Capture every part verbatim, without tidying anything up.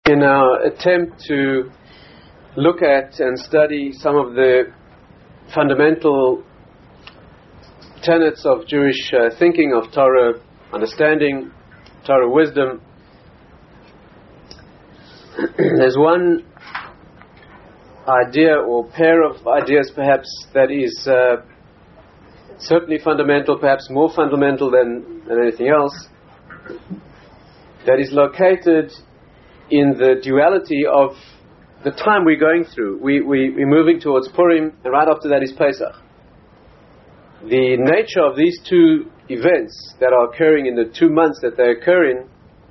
In our attempt to look at and study some of the fundamental tenets of Jewish uh, thinking, of Torah understanding, Torah wisdom, there's one idea or pair of ideas perhaps that is uh, certainly fundamental, perhaps more fundamental than, than anything else, that is located in the duality of the time we're going through. We, we, we're moving towards Purim, and right after that is Pesach. The nature of these two events that are occurring in the two months that they occur in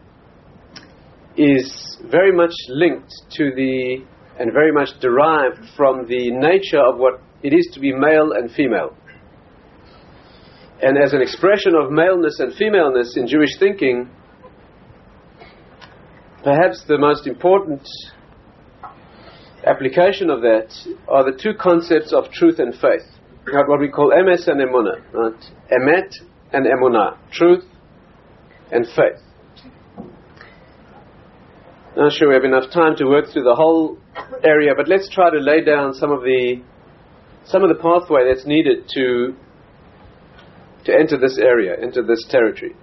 is very much linked to the, and very much derived from the nature of what it is to be male and female. And as an expression of maleness and femaleness in Jewish thinking, perhaps the most important application of that are the two concepts of truth and faith. What we call emes and emunah, right? Emet and emunah, truth and faith. Not sure we have enough time to work through the whole area, but let's try to lay down some of the some of the pathway that's needed to to enter this area, enter this territory.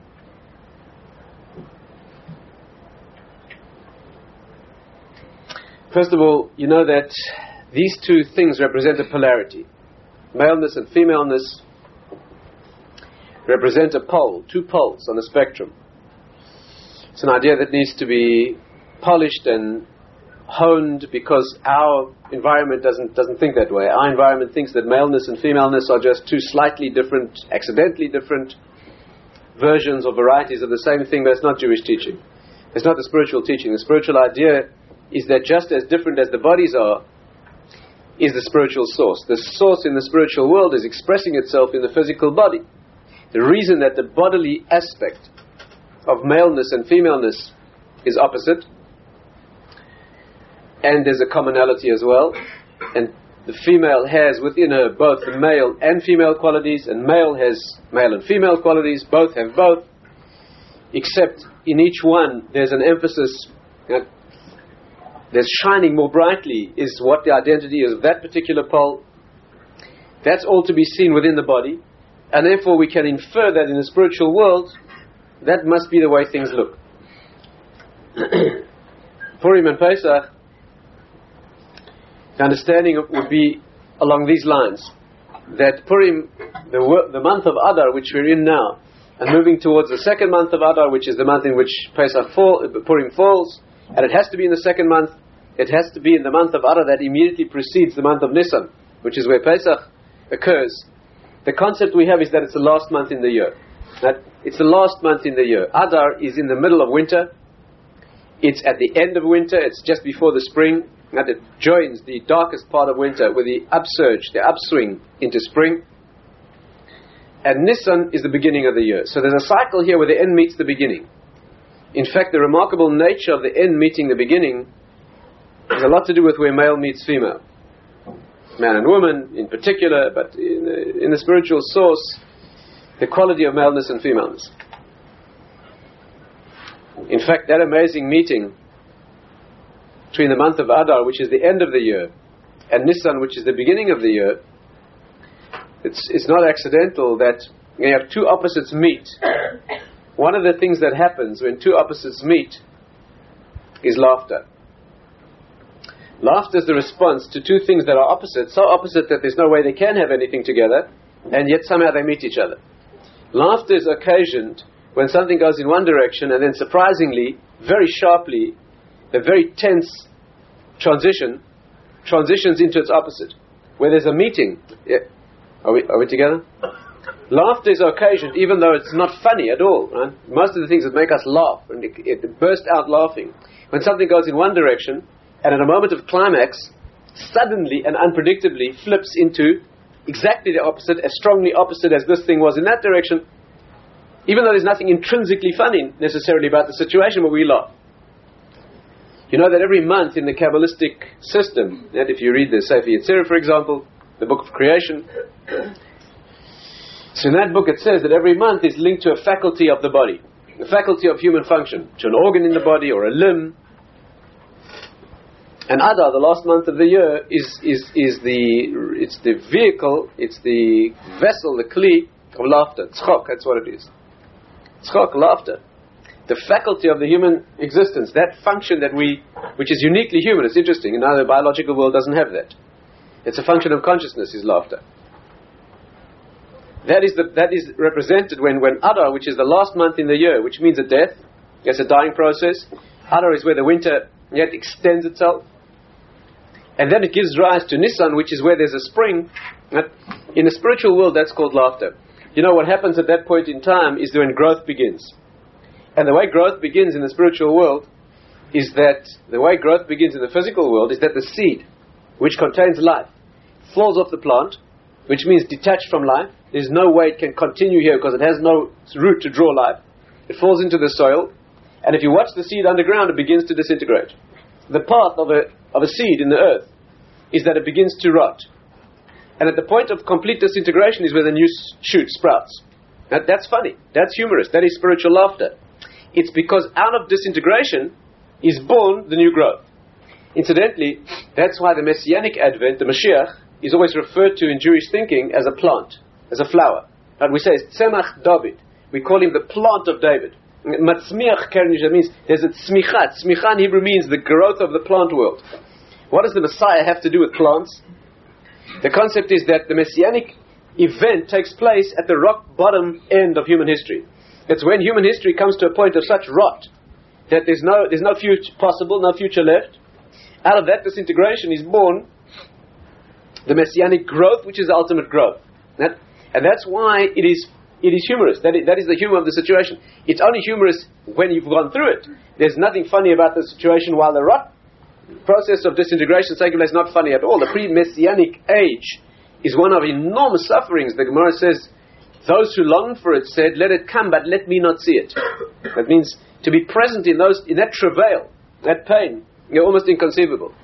First of all, you know that these two things represent a polarity. Maleness and femaleness represent a pole, two poles on the spectrum. It's an idea that needs to be polished and honed because our environment doesn't doesn't think that way. Our environment thinks that maleness and femaleness are just two slightly different, accidentally different versions or varieties of the same thing, but it's not Jewish teaching. It's not the spiritual teaching. The spiritual idea is that just as different as the bodies are, is the spiritual source. The source in the spiritual world is expressing itself in the physical body. The reason that the bodily aspect of maleness and femaleness is opposite, and there's a commonality as well, and the female has within her both the male and female qualities, and male has male and female qualities, both have both, except in each one there's an emphasis, you know, there's shining more brightly is what the identity is of that particular pole. That's all to be seen within the body, and therefore we can infer that in the spiritual world that must be the way things look. Purim and Pesach, the understanding would be along these lines, that Purim, the, the month of Adar, which we're in now, and moving towards the second month of Adar, which is the month in which Pesach fall, Purim falls, and it has to be in the second month, it has to be in the month of Adar that immediately precedes the month of Nisan, which is where Pesach occurs. The concept we have is that it's the last month in the year. That it's the last month in the year. Adar is in the middle of winter. It's at the end of winter. It's just before the spring. And it joins the darkest part of winter with the upsurge, the upswing into spring. And Nisan is the beginning of the year. So there's a cycle here where the end meets the beginning. In fact, the remarkable nature of the end meeting the beginning has a lot to do with where male meets female. Man and woman in particular, but in the, in the spiritual source, the quality of maleness and femaleness. In fact, that amazing meeting between the month of Adar, which is the end of the year, and Nisan, which is the beginning of the year, it's, it's not accidental that you have two opposites meet. One of the things that happens when two opposites meet is laughter. Laughter is the response to two things that are opposite, so opposite that there's no way they can have anything together, and yet somehow they meet each other. Laughter is occasioned when something goes in one direction, and then surprisingly, very sharply, a very tense transition transitions into its opposite. Where there's a meeting. Yeah. Are we, are we together? Laughter is occasioned, even though it's not funny at all. Right? Most of the things that make us laugh, and it, it burst out laughing, when something goes in one direction, and at a moment of climax, suddenly and unpredictably flips into exactly the opposite, as strongly opposite as this thing was in that direction, even though there's nothing intrinsically funny necessarily about the situation, but we laugh. You know that every month in the Kabbalistic system, that if you read the Sefer Yetzirah, for example, the book of creation, so in that book it says that every month is linked to a faculty of the body, a faculty of human function, to an organ in the body or a limb. And Adar, the last month of the year, is is is the it's the vehicle, it's the vessel, the kli of laughter. Tzchok, that's what it is. Tzchok, laughter. The faculty of the human existence, that function that we, which is uniquely human. It's interesting. You know, the biological world doesn't have that. It's a function of consciousness, is laughter. That is the that is represented when, when Adar, which is the last month in the year, which means a death, it's a dying process. Adar is where the winter yet extends itself. And then it gives rise to Nisan, which is where there's a spring. In the spiritual world, that's called laughter. You know, what happens at that point in time is when growth begins. And the way growth begins in the spiritual world is that, the way growth begins in the physical world is that the seed, which contains life, falls off the plant, which means detached from life. There's no way it can continue here because it has no root to draw life. It falls into the soil, and if you watch the seed underground, it begins to disintegrate. The path of a of a seed in the earth is that it begins to rot. And at the point of complete disintegration is where the new shoot sprouts. That, that's funny. That's humorous. That is spiritual laughter. It's because out of disintegration is born the new growth. Incidentally, that's why the Messianic Advent, the Mashiach, is always referred to in Jewish thinking as a plant, as a flower. And we say it's Tzemach David. We call him the plant of David. Matzmiach Kernisha means there's a tzmicha. Tzmicha in Hebrew means the growth of the plant world. What does the Messiah have to do with plants? The concept is that the Messianic event takes place at the rock bottom end of human history. It's when human history comes to a point of such rot that there's no there's no future possible, no future left. Out of that disintegration is born the Messianic growth, which is the ultimate growth. That, and that's why it is it is humorous. That is, that is the humor of the situation. It's only humorous when you've gone through it. There's nothing funny about the situation while the rot process of disintegration taking place. Not funny at all. The pre-Messianic age is one of enormous sufferings. The Gemara says, those who long for it said, let it come, but let me not see it. That means to be present in those in that travail, that pain, you're almost inconceivable.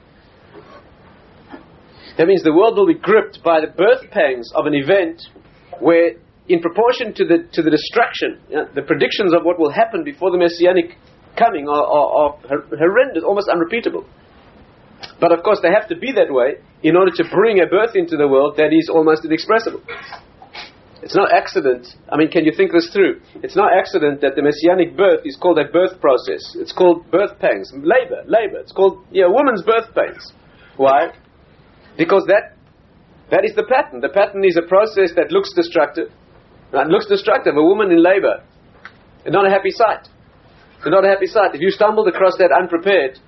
That means the world will be gripped by the birth pangs of an event where, in proportion to the to the destruction, you know, the predictions of what will happen before the Messianic coming are, are, are horrendous, almost unrepeatable. But of course they have to be that way in order to bring a birth into the world that is almost inexpressible. It's no accident. I mean, can you think this through? It's no accident that the Messianic birth is called a birth process. It's called birth pangs. Labor, labor. It's called, yeah, woman's birth pangs. Why? Because that that is the pattern. The pattern is a process that looks destructive. Right? Looks destructive. A woman in labor. It's not a happy sight. It's not a happy sight. If you stumbled across that unprepared,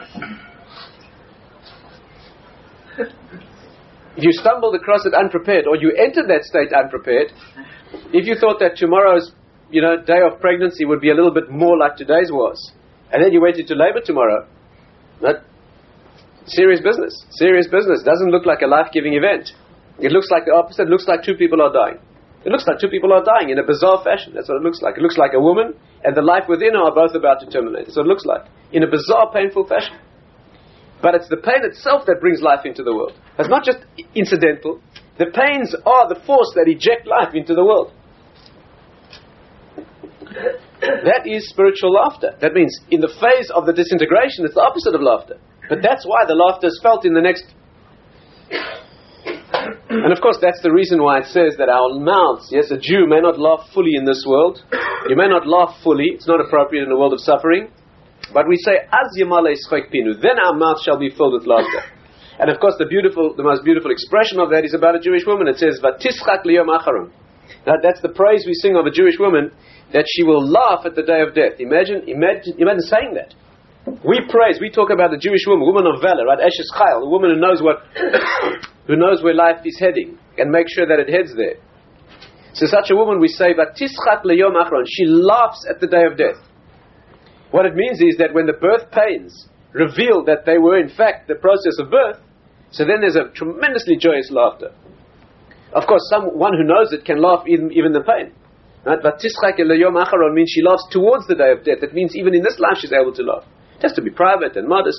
if you stumbled across it unprepared, or you entered that state unprepared, if you thought that tomorrow's, you know, day of pregnancy would be a little bit more like today's was, and then you went into labor tomorrow, that serious business. Serious business. Doesn't look like a life-giving event. It looks like the opposite. It looks like two people are dying. It looks like two people are dying in a bizarre fashion. That's what it looks like. It looks like a woman and the life within her are both about to terminate. That's what it looks like. In a bizarre, painful fashion. But it's the pain itself that brings life into the world. It's not just incidental. The pains are the force that eject life into the world. That is spiritual laughter. That means in the phase of the disintegration, it's the opposite of laughter. But that's why the laughter is felt in the next... And of course that's the reason why it says that our mouths, yes, a Jew may not laugh fully in this world. You may not laugh fully. It's not appropriate in a world of suffering. But we say, Az Yamale Yischek Pinu, then our mouth shall be filled with laughter. And of course the beautiful, the most beautiful expression of that is about a Jewish woman. It says, Vatischak liyom acharon. Now that's the praise we sing of a Jewish woman, that she will laugh at the day of death. Imagine, imagine, imagine saying that. We praise, we talk about the Jewish woman, woman of valor, right? Eshes Chayil, a woman who knows what, who knows where life is heading, and make sure that it heads there. So such a woman we say, Vatischak liyom acharon. She laughs at the day of death. What it means is that when the birth pains reveal that they were in fact the process of birth, so then there's a tremendously joyous laughter. Of course, someone who knows it can laugh even, even the pain. Right? But Tischak liyom acharon means she laughs towards the day of death. It means even in this life she's able to laugh. It has to be private and modest.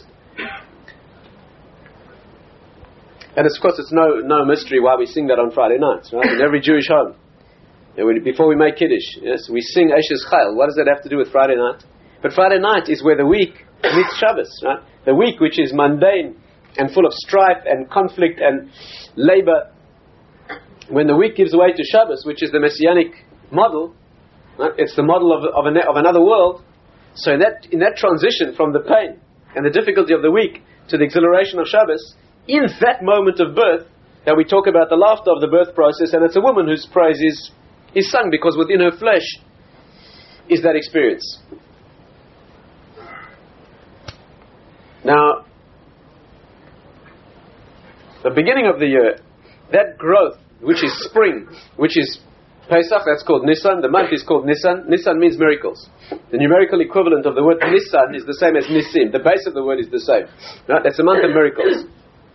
And of course it's no no mystery why we sing that on Friday nights, right? In every Jewish home. And we, before we make Kiddush, yes, we sing Eshes Chayil. What does that have to do with Friday night? But Friday night is where the week meets Shabbos, right? The week which is mundane and full of strife and conflict and labor, when the week gives way to Shabbos, which is the messianic model, right? It's the model of, of, an, of another world. So in that, in that transition from the pain and the difficulty of the week to the exhilaration of Shabbos, in that moment of birth, that we talk about the laughter of the birth process, and it's a woman whose praise is, is sung because within her flesh is that experience. Now, the beginning of the year, that growth, which is spring, which is Pesach, that's called Nisan. The month is called Nisan. Nisan means miracles. The numerical equivalent of the word Nisan is the same as Nisim. The base of the word is the same. Right? It's a month of miracles.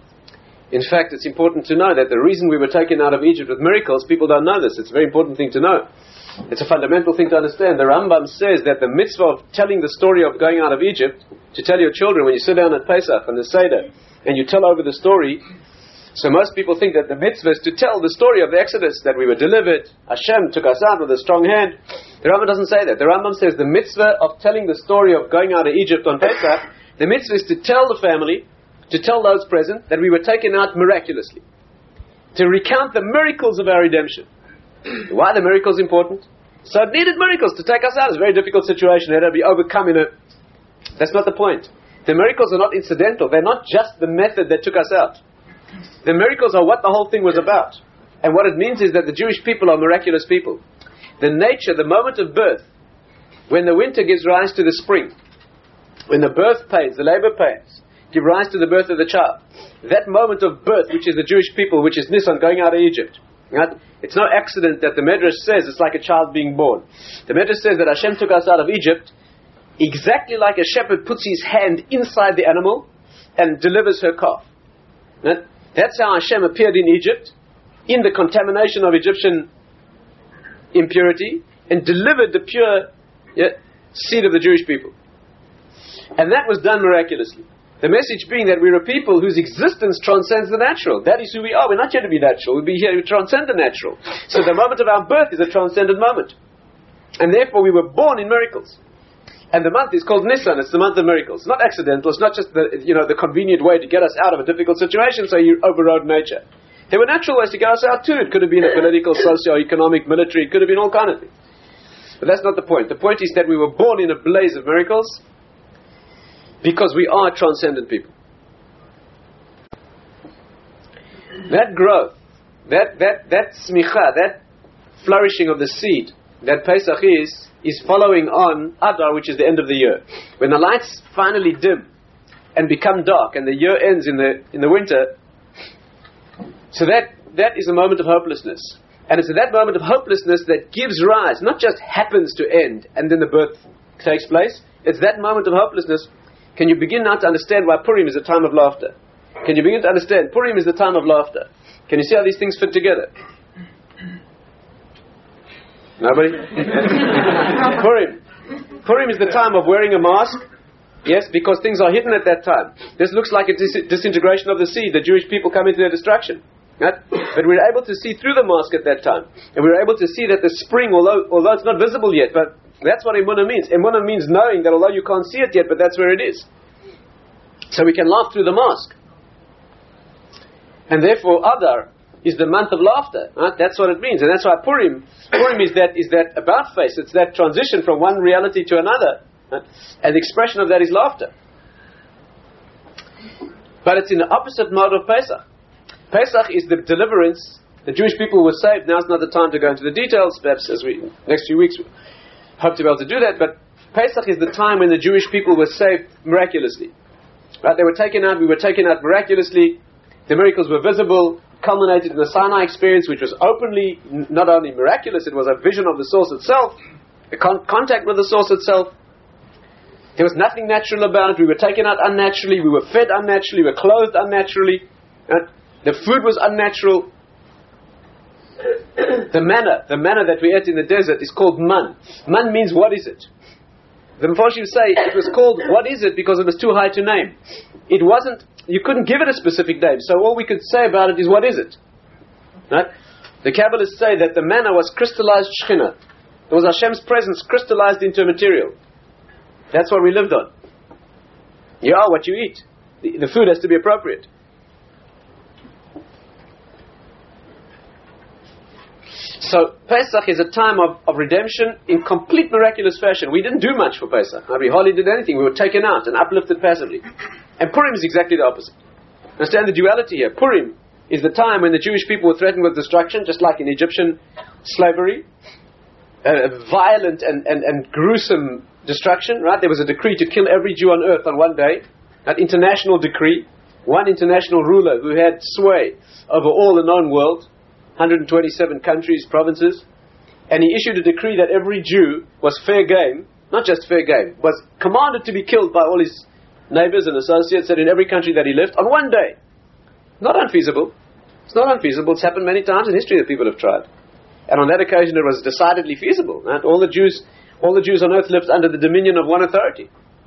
In fact, it's important to know that the reason we were taken out of Egypt with miracles, people don't know this. It's a very important thing to know. It's a fundamental thing to understand. The Rambam says that the mitzvah of telling the story of going out of Egypt, to tell your children when you sit down at Pesach and the Seder, and you tell over the story. So most people think that the mitzvah is to tell the story of the Exodus, that we were delivered, Hashem took us out with a strong hand. The Rambam doesn't say that. The Rambam says the mitzvah of telling the story of going out of Egypt on Pesach, the mitzvah is to tell the family, to tell those present, that we were taken out miraculously. To recount the miracles of our redemption. Why are the miracles important? So it needed miracles to take us out. It's a very difficult situation. It had to be overcome in a... That's not the point. The miracles are not incidental. They're not just the method that took us out. The miracles are what the whole thing was about. And what it means is that the Jewish people are miraculous people. The nature, the moment of birth, when the winter gives rise to the spring, when the birth pains, the labor pains, give rise to the birth of the child, that moment of birth, which is the Jewish people, which is Nisan going out of Egypt, right? It's no accident that the Medrash says it's like a child being born. The Medrash says that Hashem took us out of Egypt exactly like a shepherd puts his hand inside the animal and delivers her calf. Right? That's how Hashem appeared in Egypt, in the contamination of Egyptian impurity, and delivered the pure yeah, seed of the Jewish people. And that was done miraculously. The message being that we're a people whose existence transcends the natural. That is who we are. We're not here to be natural. We'll be here to transcend the natural. So the moment of our birth is a transcendent moment. And therefore we were born in miracles. And the month is called Nisan. It's the month of miracles. It's not accidental. It's not just the, you know, the convenient way to get us out of a difficult situation, so you overrode nature. There were natural ways to get us out too. It could have been a political, socio-economic, military. It could have been all kinds of things. But that's not the point. The point is that we were born in a blaze of miracles, because we are transcendent people. That growth, that that that smicha, that flourishing of the seed, that Pesach is, is following on Adar, which is the end of the year. When the lights finally dim and become dark, and the year ends in the in the winter, so that that is a moment of hopelessness. And it's at that moment of hopelessness that gives rise, not just happens to end and then the birth takes place. It's that moment of hopelessness. Can you begin now to understand why Purim is a time of laughter? Can you begin to understand Purim is the time of laughter? Can you see how these things fit together? Nobody? Purim. Purim is the time of wearing a mask. Yes, because things are hidden at that time. This looks like a dis- disintegration of the seed. The Jewish people come into their destruction. Right? But we're able to see through the mask at that time. And we're able to see that the spring, although although it's not visible yet, but that's what Emunah means. Emunah means knowing that although you can't see it yet, but that's where it is. So we can laugh through the mask. And therefore Adar is the month of laughter. Right? That's what it means. And that's why Purim, Purim is that is that about face. It's that transition from one reality to another. Right? And the expression of that is laughter. But it's in the opposite mode of Pesach. Pesach is the deliverance. The Jewish people were saved. Now's not the time to go into the details. Perhaps as we next few weeks hope to be able to do that. But Pesach is the time when the Jewish people were saved miraculously. Right? They were taken out. We were taken out miraculously. The miracles were visible, culminated in the Sinai experience, which was openly n- not only miraculous, it was a vision of the source itself, a con- contact with the source itself. There was nothing natural about it. We were taken out unnaturally. We were fed unnaturally. We were clothed unnaturally. Right? The food was unnatural. The manna, the manna that we ate in the desert is called man. Man means what is it? The Mephoshim say it was called what is it because it was too high to name. It wasn't, you couldn't give it a specific name. So all we could say about it is what is it? Right? The Kabbalists say that the manna was crystallized Shekhinah. It was Hashem's presence crystallized into a material. That's what we lived on. You are what you eat. The, the food has to be appropriate. So Pesach is a time of, of redemption in complete miraculous fashion. We didn't do much for Pesach. We hardly did anything. We were taken out and uplifted passively. And Purim is exactly the opposite. Understand the duality here. Purim is the time when the Jewish people were threatened with destruction, just like in Egyptian slavery. Uh, violent and, and, and gruesome destruction, right? There was a decree to kill every Jew on earth on one day. An international decree. One international ruler who had sway over all the known world. one hundred twenty-seven countries, provinces. And he issued a decree that every Jew was fair game. Not just fair game. Was commanded to be killed by all his neighbors and associates that in every country that he lived on one day. Not unfeasible. It's not unfeasible. It's happened many times in history that people have tried. And on that occasion it was decidedly feasible. Right? All the Jews all the Jews on earth lived under the dominion of one authority.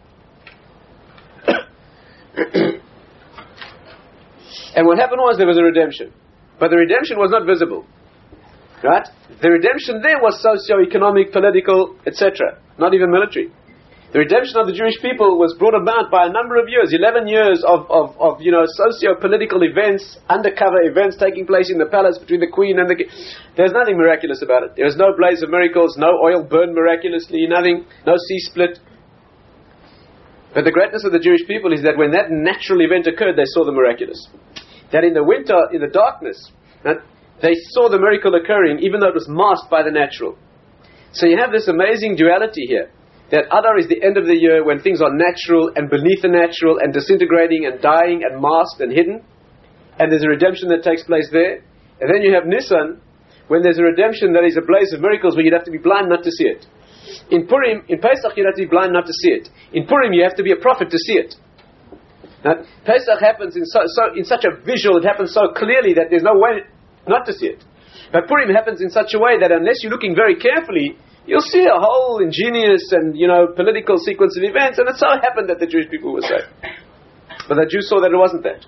And what happened was there was a redemption. But the redemption was not visible. Right? The redemption there was socio-economic, political, et cetera. Not even military. The redemption of the Jewish people was brought about by a number of years, eleven years of, of, of you know, socio-political events, undercover events taking place in the palace between the queen and the king. There's nothing miraculous about it. There is no blaze of miracles, no oil burned miraculously, nothing, no sea split. But the greatness of the Jewish people is that when that natural event occurred, they saw the miraculous. That in the winter, in the darkness, that they saw the miracle occurring, even though it was masked by the natural. So you have this amazing duality here. That Adar is the end of the year when things are natural and beneath the natural and disintegrating and dying and masked and hidden. And there's a redemption that takes place there. And then you have Nisan, when there's a redemption that is a blaze of miracles where you'd have to be blind not to see it. In Purim, in Pesach you'd have to be blind not to see it. In Purim you have to be a prophet to see it. Now, Pesach happens in, so, so, in such a visual, it happens so clearly that there's no way not to see it. But Purim happens in such a way that unless you're looking very carefully, you'll see a whole ingenious and, you know, political sequence of events, and it so happened that the Jewish people were saved. But the Jews saw that it wasn't that.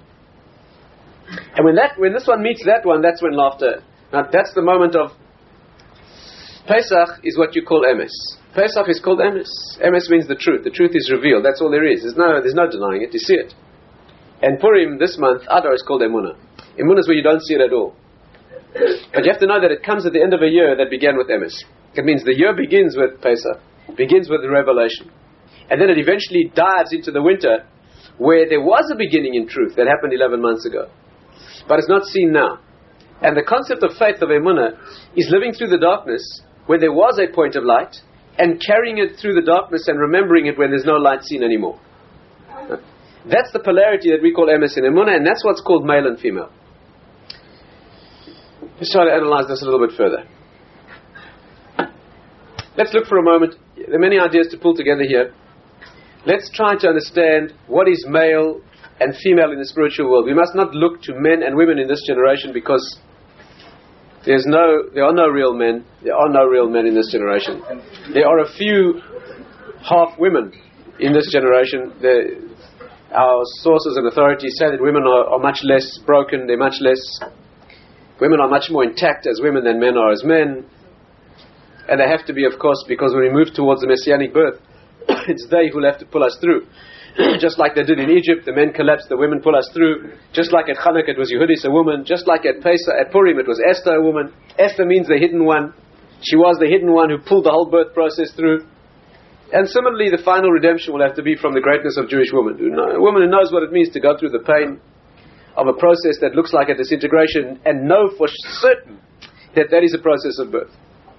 And when that, when this one meets that one, that's when laughter. Now, that's the moment of Pesach is what you call emes. Pesach is called emes. Emes means the truth. The truth is revealed. That's all there is. There's no, there's no denying it. You see it. And Purim this month, Adar, is called Emunah. Emunah is where you don't see it at all. But you have to know that it comes at the end of a year that began with emes. It means the year begins with Pesach, begins with the revelation, and then it eventually dives into the winter, where there was a beginning in truth that happened eleven months ago, but it's not seen now. And the concept of faith of Emunah is living through the darkness where there was a point of light, and carrying it through the darkness and remembering it when there's no light seen anymore. That's the polarity that we call emes and Emunah, and that's what's called male and female. Let's try to analyze this a little bit further. Let's look for a moment. There are many ideas to pull together here. Let's try to understand what is male and female in the spiritual world. We must not look to men and women in this generation, because there's no, there are no real men. There are no real men in this generation. There are a few half women in this generation. The, our sources and authorities say that women are, are much less broken. They're much less. Women are much more intact as women than men are as men. And they have to be, of course, because when we move towards the Messianic birth, it's they who will have to pull us through. Just like they did in Egypt, the men collapsed, the women pull us through. Just like at Chanukah it was Yehudis, a woman. Just like at Pesach, at Purim it was Esther, a woman. Esther means the hidden one. She was the hidden one who pulled the whole birth process through. And similarly, the final redemption will have to be from the greatness of Jewish woman. A woman who knows what it means to go through the pain of a process that looks like a disintegration, and know for certain that that is a process of birth.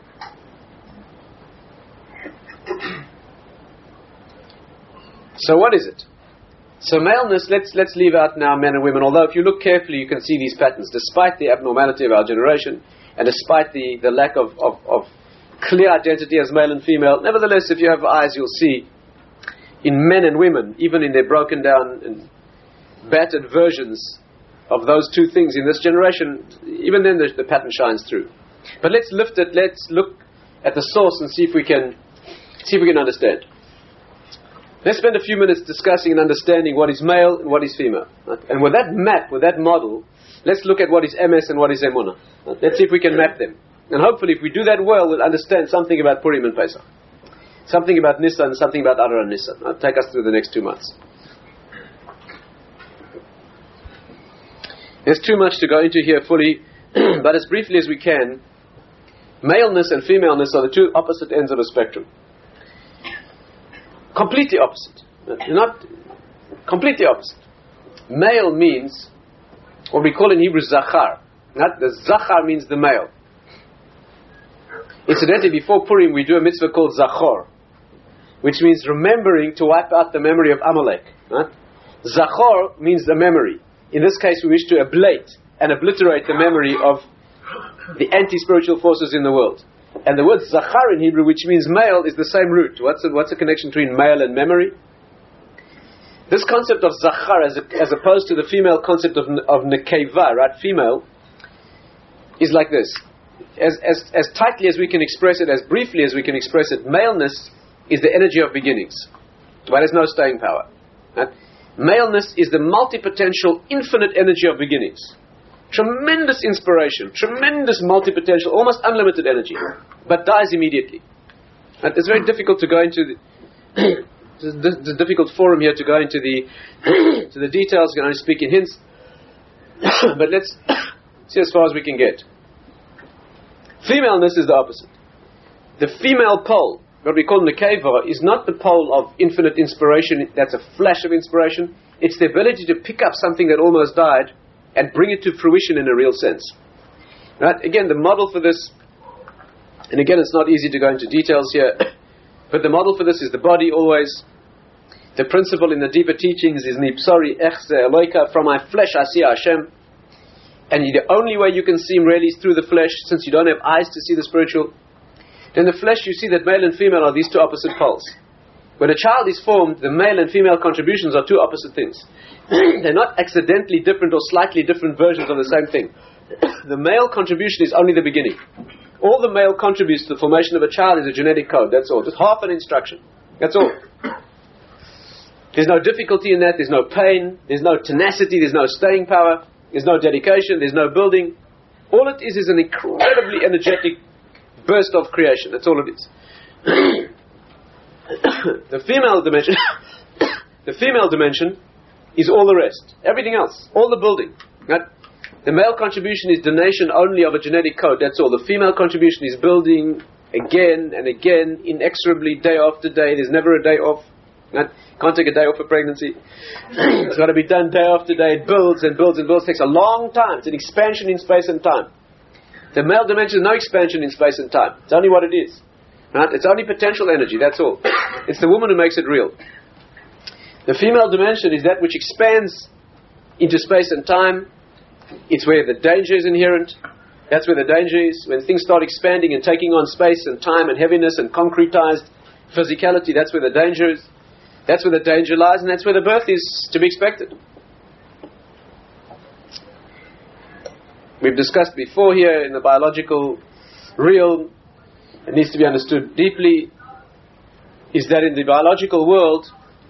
So what is it? So maleness, let's let's leave out now men and women, although if you look carefully you can see these patterns, despite the abnormality of our generation, and despite the, the lack of, of, of clear identity as male and female. Nevertheless, if you have eyes, you'll see in men and women, even in their broken down and battered versions of those two things in this generation, even then the, the pattern shines through. But let's lift it, let's look at the source and see if we can see if we can understand. Let's spend a few minutes discussing and understanding what is male and what is female. Right? And with that map, with that model, let's look at what is emes and what is Emunah. Right? Let's see if we can map them. And hopefully if we do that well, we'll understand something about Purim and Pesach. Something about Nisan, something about Adar and Nisan. Right? Take us through the next two months. There's too much to go into here fully, but as briefly as we can, maleness and femaleness are the two opposite ends of a spectrum. Completely opposite. Not completely opposite. Male means what we call in Hebrew zachar. Not the zachar means the male. Incidentally, before Purim we do a mitzvah called zachor, which means remembering to wipe out the memory of Amalek. Right? Zachor means the memory. In this case, we wish to ablate and obliterate the memory of the anti-spiritual forces in the world. And the word zachar in Hebrew, which means male, is the same root. What's the, what's the connection between male and memory? This concept of zachar, as, a, as opposed to the female concept of, of nekeva, right, female, is like this. As, as, as tightly as we can express it, as briefly as we can express it, maleness is the energy of beginnings. But there's no staying power. Right? Maleness is the multi-potential, infinite energy of beginnings. Tremendous inspiration, tremendous multi-potential, almost unlimited energy, but dies immediately. Right? It's very difficult to go into the it's a difficult forum here to go into the to the details. We can only speak in hints, but let's see as far as we can get. Femaleness is the opposite. The female pole, what we call nekeva, is not the pole of infinite inspiration. That's a flash of inspiration. It's the ability to pick up something that almost died and bring it to fruition in a real sense. Right? Again, the model for this, and again, it's not easy to go into details here, but the model for this is the body always. The principle in the deeper teachings is Nipsari Echze Eloika, from my flesh I see Hashem. And the only way you can see Him really is through the flesh, since you don't have eyes to see the spiritual. In the flesh you see that male and female are these two opposite poles. When a child is formed, the male and female contributions are two opposite things. They're not accidentally different or slightly different versions of the same thing. The male contribution is only the beginning. All the male contributes to the formation of a child is a genetic code, that's all. Just half an instruction. That's all. There's no difficulty in that, there's no pain, there's no tenacity, there's no staying power, there's no dedication, there's no building. All it is is an incredibly energetic burst of creation. That's all it is. The female dimension the female dimension is all the rest. Everything else. All the building. Right? The male contribution is donation only of a genetic code. That's all. The female contribution is building again and again, inexorably, day after day. There's never a day off. Right? Can't take a day off for pregnancy. It's got to be done day after day. It builds and builds and builds. It takes a long time. It's an expansion in space and time. The male dimension is no expansion in space and time. It's only what it is. Right? It's only potential energy. That's all. It's the woman who makes it real. The female dimension is that which expands into space and time. It's where the danger is inherent. That's where the danger is. When things start expanding and taking on space and time and heaviness and concretized physicality, that's where the danger is. That's where the danger lies, and that's where the birth is to be expected. We've discussed before here in the biological realm, it needs to be understood deeply, is that in the biological world,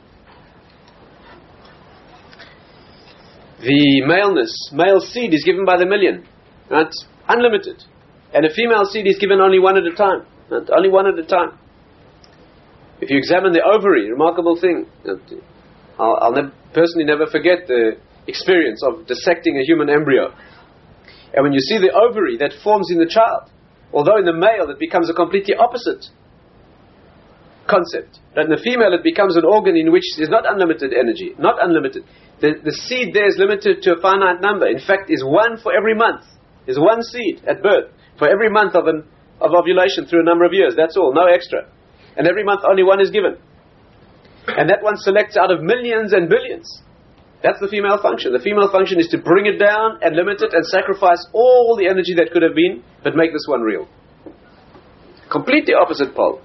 the maleness, male seed is given by the million, right? Unlimited. And a female seed is given only one at a time, right? Only one at a time. If you examine the ovary, remarkable thing. I'll, I'll ne- personally never forget the experience of dissecting a human embryo. And when you see the ovary that forms in the child, although in the male it becomes a completely opposite concept. But in the female it becomes an organ in which there's not unlimited energy, not unlimited. The, the seed there is limited to a finite number. In fact, is one for every month. There's one seed at birth for every month of an of ovulation through a number of years. That's all, no extra. And every month only one is given. And that one selects out of millions and billions. That's the female function. The female function is to bring it down and limit it and sacrifice all the energy that could have been, but make this one real. Completely opposite pole.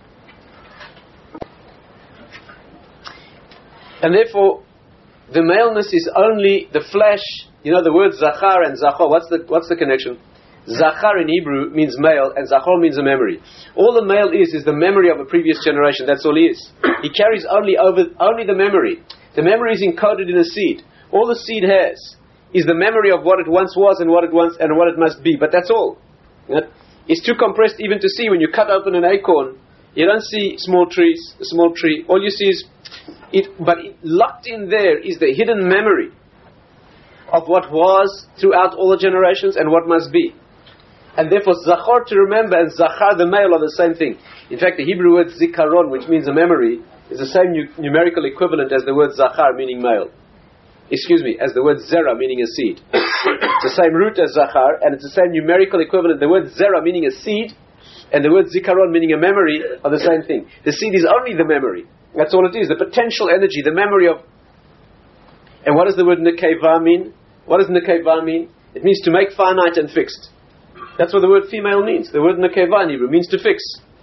And therefore, the maleness is only the flesh. You know the word zachar and zachor. What's the what's the connection? Zachar in Hebrew means male, and zachor means a memory. All the male is is the memory of a previous generation. That's all he is. He carries only over only the memory. The memory is encoded in a seed. All the seed has is the memory of what it once was and what it once and what it must be. But that's all. It's too compressed even to see. When you cut open an acorn, you don't see small trees, a small tree. All you see is it. But it, locked in there is the hidden memory of what was throughout all the generations and what must be. And therefore, Zachor to remember and Zachar the male are the same thing. In fact, the Hebrew word Zikaron, which means a memory, is the same nu- numerical equivalent as the word Zachar, meaning male. Excuse me, as the word Zera, meaning a seed. It's the same root as Zachar, and it's the same numerical equivalent. The word Zera, meaning a seed, and the word Zikaron, meaning a memory, are the same thing. The seed is only the memory. That's all it is, the potential energy, the memory of... And what does the word Nekeva mean? What does Nekeva mean? It means to make finite and fixed. That's what the word female means. The word Nekeva in Hebrew means to fix.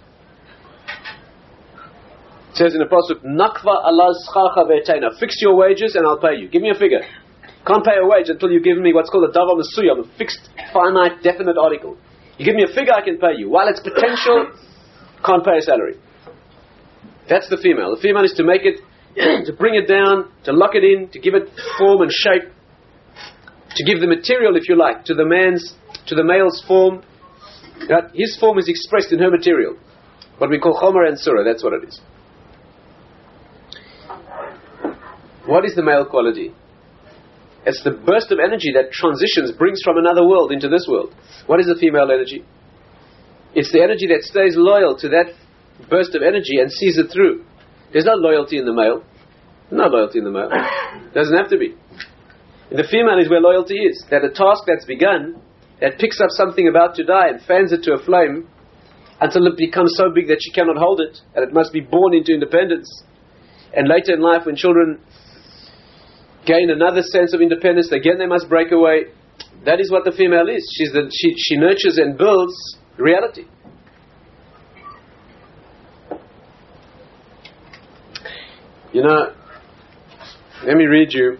It says in the pasuk, Nakva Allah scharcha ve'etena. Fix your wages and I'll pay you. Give me a figure. Can't pay a wage until you give me what's called a davar mesuyam, a fixed, finite, definite article. You give me a figure, I can pay you. While it's potential, can't pay a salary. That's the female. The female is to make it, to bring it down, to lock it in, to give it form and shape, to give the material, if you like, to the man's, to the male's form. That his form is expressed in her material. What we call chomer and surah, that's what it is. What is the male quality? It's the burst of energy that transitions, brings from another world into this world. What is the female energy? It's the energy that stays loyal to that burst of energy and sees it through. There's no loyalty in the male. There's no loyalty in the male. Doesn't have to be. In the female is where loyalty is. That a task that's begun, that picks up something about to die and fans it to a flame until it becomes so big that she cannot hold it, and it must be born into independence. And later in life, when children gain another sense of independence, again they must break away. That is what the female is. She's the, she, she nurtures and builds reality. You know, let me read you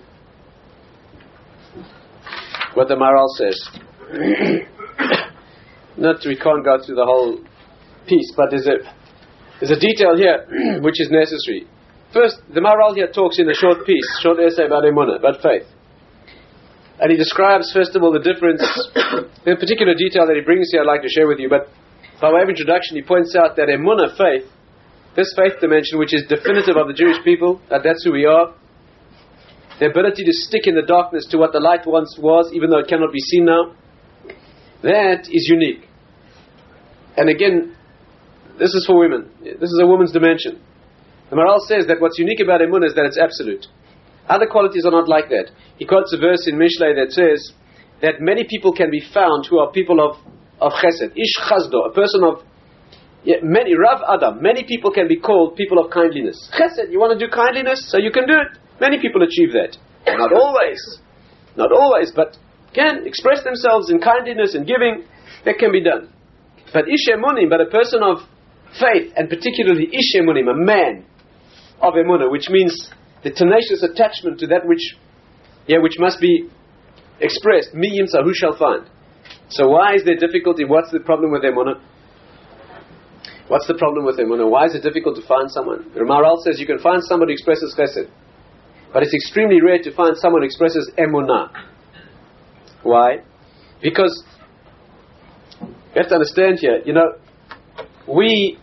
what the Maharal says. Not, we can't go through the whole piece, but there's a there's a detail here which is necessary. First, the Maharal here talks in a short piece, short essay about emunah, about faith. And he describes, first of all, the difference, the particular detail that he brings here I'd like to share with you, but by way of introduction, he points out that emunah, faith, this faith dimension, which is definitive of the Jewish people, that that's who we are, the ability to stick in the darkness to what the light once was, even though it cannot be seen now, that is unique. And again, this is for women. This is a woman's dimension. The Maharal says that what's unique about emunah is that it's absolute. Other qualities are not like that. He quotes a verse in Mishlei that says that many people can be found who are people of, of chesed. Ish chazdo, a person of, yeah, many, Rav Adam, many people can be called people of kindliness. Chesed, you want to do kindliness? So you can do it. Many people achieve that. Not always. Not always, but can express themselves in kindliness and giving. That can be done. But ish emunim, but a person of faith, and particularly ish emunim, a man of emunah, which means the tenacious attachment to that which, yeah, which must be expressed. Mi yimsa, who shall find? So why is there difficulty? What's the problem with emunah? What's the problem with emunah? Why is it difficult to find someone? The Maharal says you can find somebody who expresses chesed, but it's extremely rare to find someone who expresses emunah. Why? Because you have to understand here, you know, we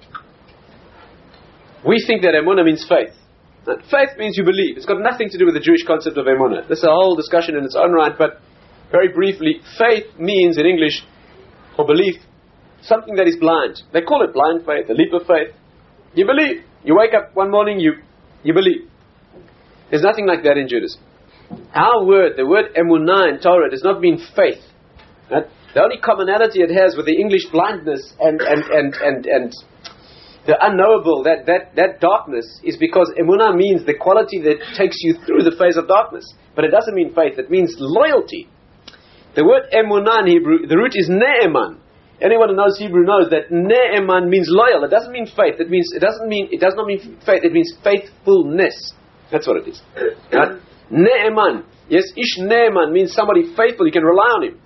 we think that emunah means faith. Now, faith means you believe. It's got nothing to do with the Jewish concept of emunah. This is a whole discussion in its own right, but very briefly, faith means in English, or belief, something that is blind. They call it blind faith, a leap of faith. You believe. You wake up one morning, you you believe. There's nothing like that in Judaism. Our word, the word emunah in Torah, does not mean faith. Right? The only commonality it has with the English blindness and and and and, and the unknowable, that, that, that darkness, is because emunah means the quality that takes you through the phase of darkness. But it doesn't mean faith, it means loyalty. The word emunah in Hebrew, the root is ne'eman. Anyone who knows Hebrew knows that ne'eman means loyal. It doesn't mean faith. It means it doesn't mean it does not mean faith. It means faithfulness. That's what it is. Right? Ne'eman. Yes, ish ne'eman means somebody faithful. You can rely on him.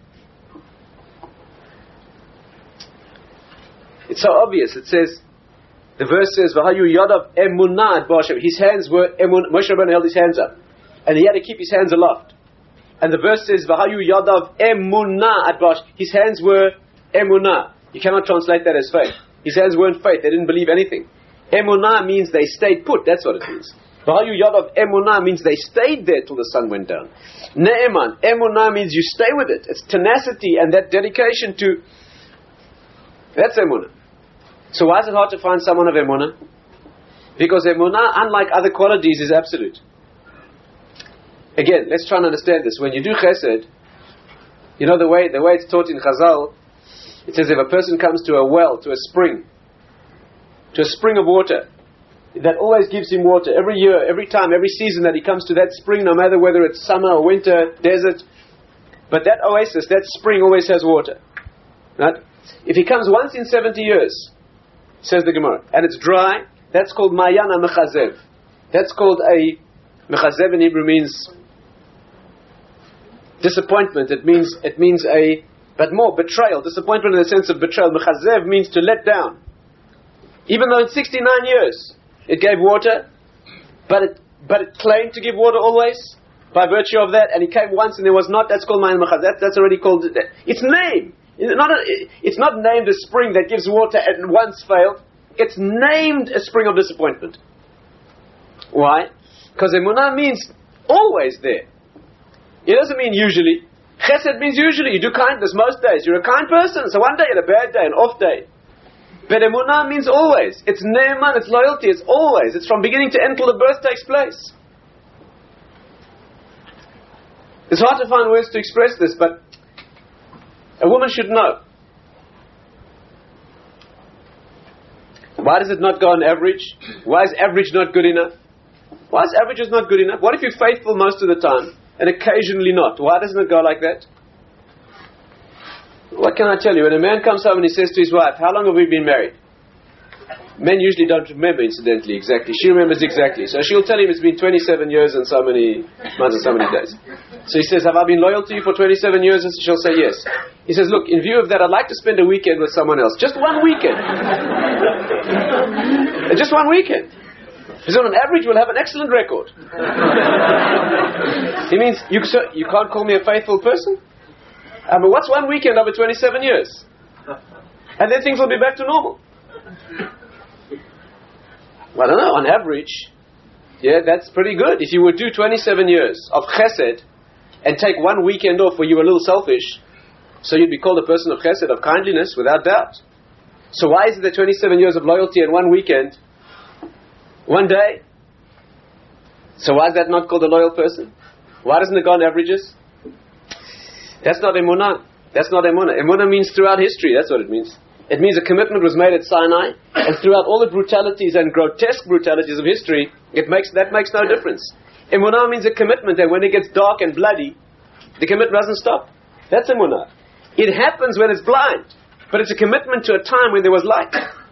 It's so obvious. It says, the verse says, "V'hayu yadav emunah ad b'Hashem." His hands were emun. Moshe Rabbeinu held his hands up, and he had to keep his hands aloft. And the verse says, "V'hayu yadav emunah ad b'Hashem." His hands were emunah. You cannot translate that as faith. His hands weren't faith. They didn't believe anything. Emunah means they stayed put. That's what it means. V'hayu yadav emunah means they stayed there till the sun went down. Ne'eman, emunah means you stay with it. It's tenacity and that dedication to. That's emunah. So why is it hard to find someone of emunah? Because emunah, unlike other qualities, is absolute. Again, let's try and understand this. When you do chesed, you know the way the way it's taught in Chazal, it says if a person comes to a well, to a spring, to a spring of water, that always gives him water, every year, every time, every season that he comes to that spring, no matter whether it's summer or winter, desert, but that oasis, that spring always has water. Right? If he comes once in seventy years, says the Gemara, and it's dry, that's called Mayana Mechazev. That's called a Mechazev in Hebrew means disappointment. It means it means a but more betrayal, disappointment in the sense of betrayal. Mechazev means to let down. Even though in sixty-nine years it gave water, but it but it claimed to give water always by virtue of that, and he came once and there was not. That's called Mayana Mechazev. That's already called its name. It's not a, it's not named a spring that gives water and once failed. It's named a spring of disappointment. Why? Because emunah means always there. It doesn't mean usually. Chesed means usually. You do kindness most days. You're a kind person. So one day you had a bad day, an off day. But emunah means always. It's ne'eman, it's loyalty, it's always. It's from beginning to end till the birth takes place. It's hard to find words to express this, but a woman should know. Why does it not go on average? Why is average not good enough? Why is average is not good enough? What if you're faithful most of the time and occasionally not? Why doesn't it go like that? What can I tell you? When a man comes home and he says to his wife, how long have we been married? Men usually don't remember, incidentally, exactly. She remembers exactly. So she'll tell him it's been twenty-seven years and so many months and so many days. So he says, have I been loyal to you for twenty-seven years? And she'll say yes. He says, look, in view of that, I'd like to spend a weekend with someone else. Just one weekend. Just one weekend. He said, on average, we'll have an excellent record. He means, you, you can't call me a faithful person? I mean, what's one weekend over twenty-seven years? And then things will be back to normal. Well, I don't know, on average, yeah, that's pretty good. If you would do twenty-seven years of chesed and take one weekend off where you were a little selfish, so you'd be called a person of chesed, of kindliness, without doubt. So why is it that twenty-seven years of loyalty and one weekend, one day? So why is that not called a loyal person? Why doesn't it go on averages? That's not emunah. That's not emunah. Emunah means throughout history, that's what it means. It means a commitment was made at Sinai, and throughout all the brutalities and grotesque brutalities of history, it makes that makes no difference. Emunah means a commitment that when it gets dark and bloody, the commitment doesn't stop. That's emunah. It happens when it's blind, but it's a commitment to a time when there was light.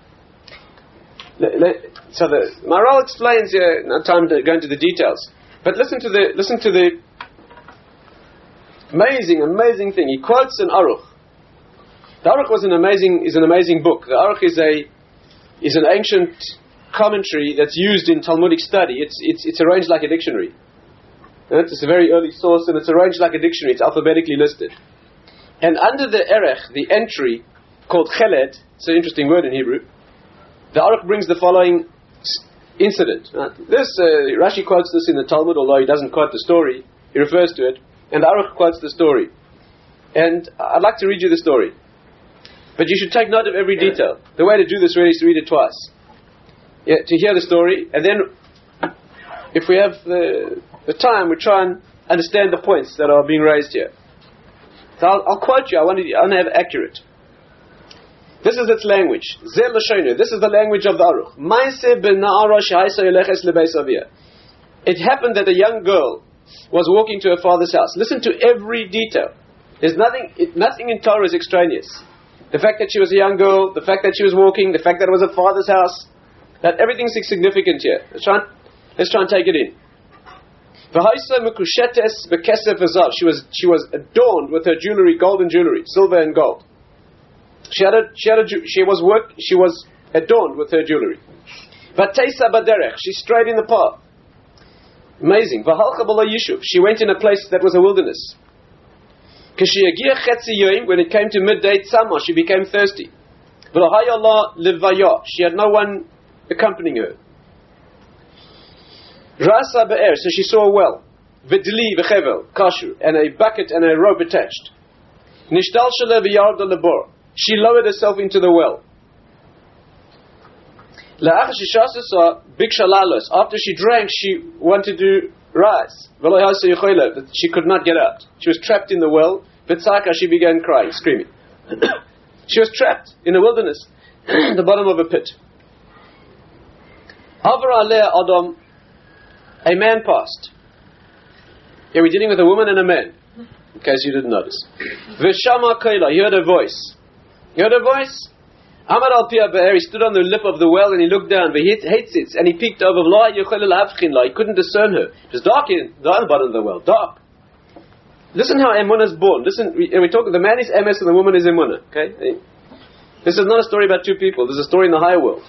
So the Maharal explains here, no time to go into the details, but listen to the listen to the amazing, amazing thing. He quotes an Aruch. The Aruch was an amazing is an amazing book. The Aruch is a is an ancient commentary that's used in Talmudic study. It's it's it's arranged like a dictionary. It's a very early source, and it's arranged like a dictionary. It's alphabetically listed. And under the erech, the entry called cheled, it's an interesting word in Hebrew. The Aruch brings the following incident. This uh, Rashi quotes this in the Talmud, although he doesn't quote the story. He refers to it, and the Aruch quotes the story. And I'd like to read you the story. But you should take note of every detail. The way to do this really is to read it twice. Yeah, to hear the story, and then if we have the, the time, we try and understand the points that are being raised here. So I'll, I'll quote you. I want to, I want to have it accurate. This is its language. Zel l'shoinu. This is the language of the Aruch. It happened that a young girl was walking to her father's house. Listen to every detail. There's nothing. It, nothing in Torah is extraneous. The fact that she was a young girl, the fact that she was walking, the fact that it was her father's house, that everything's significant here. Let's try and, let's try and take it in. She was she was adorned with her jewelry, golden jewelry, silver and gold. She had a, she had a, she was work she was adorned with her jewelry. She strayed in the path. Amazing. She went in a place that was a wilderness. When it came to midday, tzama, she became thirsty. She had no one accompanying her. Rasa be'er, so she saw a well. V'dli v'chevel, kashu, and a bucket and a rope attached. Nishtal shele v'yarda lebor. She lowered herself into the well. La'ach shishasasa biksha lalos. After she drank, she wanted to rise. V'lo hasa yichoyle, but she could not get out. She was trapped in the well. V'tzaka, she began crying, screaming. She was trapped in the wilderness, at the bottom of a pit. Avar aleh adam, a man passed. Here we're dealing with a woman and a man, in case you didn't notice. V'shama koila, he heard a voice. He heard a voice. Amar al pia be'er, he stood on the lip of the well and he looked down. V'hitzitz, and he peeked over. Lo yochel l'havchin la, he couldn't discern her. It was dark in the bottom of the well, dark. Listen how Emunah is born. Listen, we, we talk. The man is emes and the woman is Emunah. Okay, this is not a story about two people. This is a story in the higher world.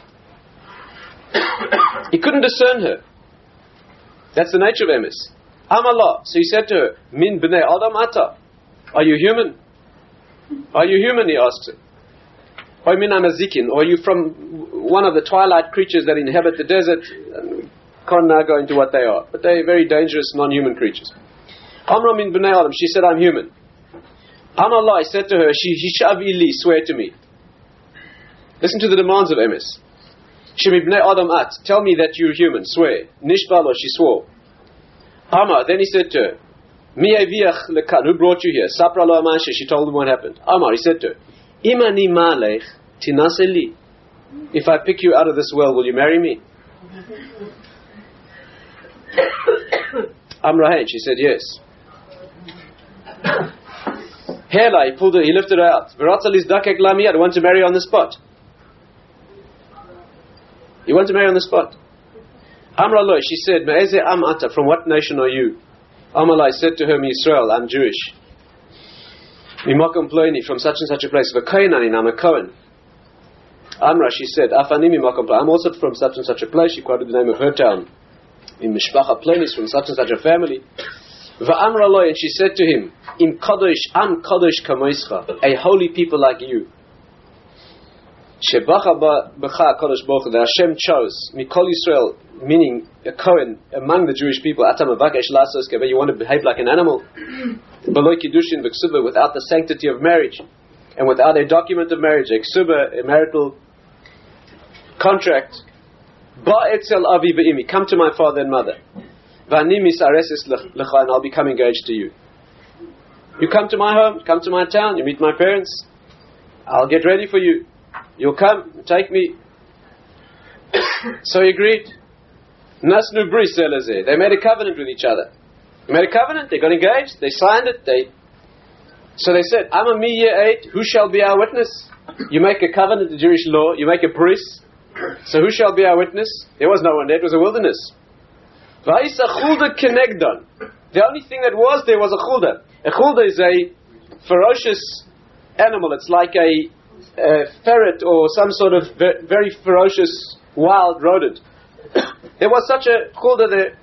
He couldn't discern her. That's the nature of emes. Amallah. So he said to her, "Min bnei Adam ata? Are you human? Are you human?" He asks her. Or min amazikin? Or are you from one of the twilight creatures that inhabit the desert? And we can't now go into what they are, but they're very dangerous, non-human creatures. Amra min bnei Adam. She said, "I'm human." Amallah said to her, "Hishavi li, swear to me." Listen to the demands of emes. Shemi bnei Adam at, tell me that you're human. Swear. Nishbalo, she swore. Amar, then he said to her, Mi aviach lekan, who brought you here? Sapra lo amanshe, she told him what happened. Amar, he said to her, Imani malech tinaseli. If I pick you out of this well, will you marry me? Amrahen, she said yes. Hela, he pulled her, he lifted her out. V'ratzalis dakek lamiyad, I want to marry on the spot. You want to marry on the spot? Amra lo, she said, Me'eze am ata, from what nation are you? Amalai said to her, Yisrael, I'm Jewish. Mimakom ploini, from such and such a place. V'koinani, I'm a Cohen. Amra, she said, Afani mimakom ploini, I'm also from such and such a place. She quoted the name of her town. In Mishpacha Ploinis, from such and such a family. V'amra lo, and she said to him, Im kadosh, am kadosh kamoischa, a holy people like you. Shebacha b'cha kadosh baruch, that Hashem chose, Mikol Yisrael, meaning a Kohen among the Jewish people. Atam avakesh lasos kaveh, you want to behave like an animal. Beloy kiddushin v'ksuba, without the sanctity of marriage, and without a document of marriage, a ksuba, a marital contract. Ba etzel avi ve'imi, come to my father and mother. V'ani misareses lecha, and I'll become engaged to you. You come to my home, come to my town, you meet my parents. I'll get ready for you. You'll come, take me. So he agreed. Nasnu bris elazeh. They made a covenant with each other. They made a covenant. They got engaged. They signed it. They. So they said, "Ama mi ye'et, who shall be our witness?" You make a covenant, the Jewish law. You make a bris. So who shall be our witness? There was no one there. It was a wilderness. Va'isa chulda kenegdon. The only thing that was there was a chulda. A chulda is a ferocious animal. It's like a, a ferret or some sort of ve- very ferocious wild rodent. There was such a chulda there.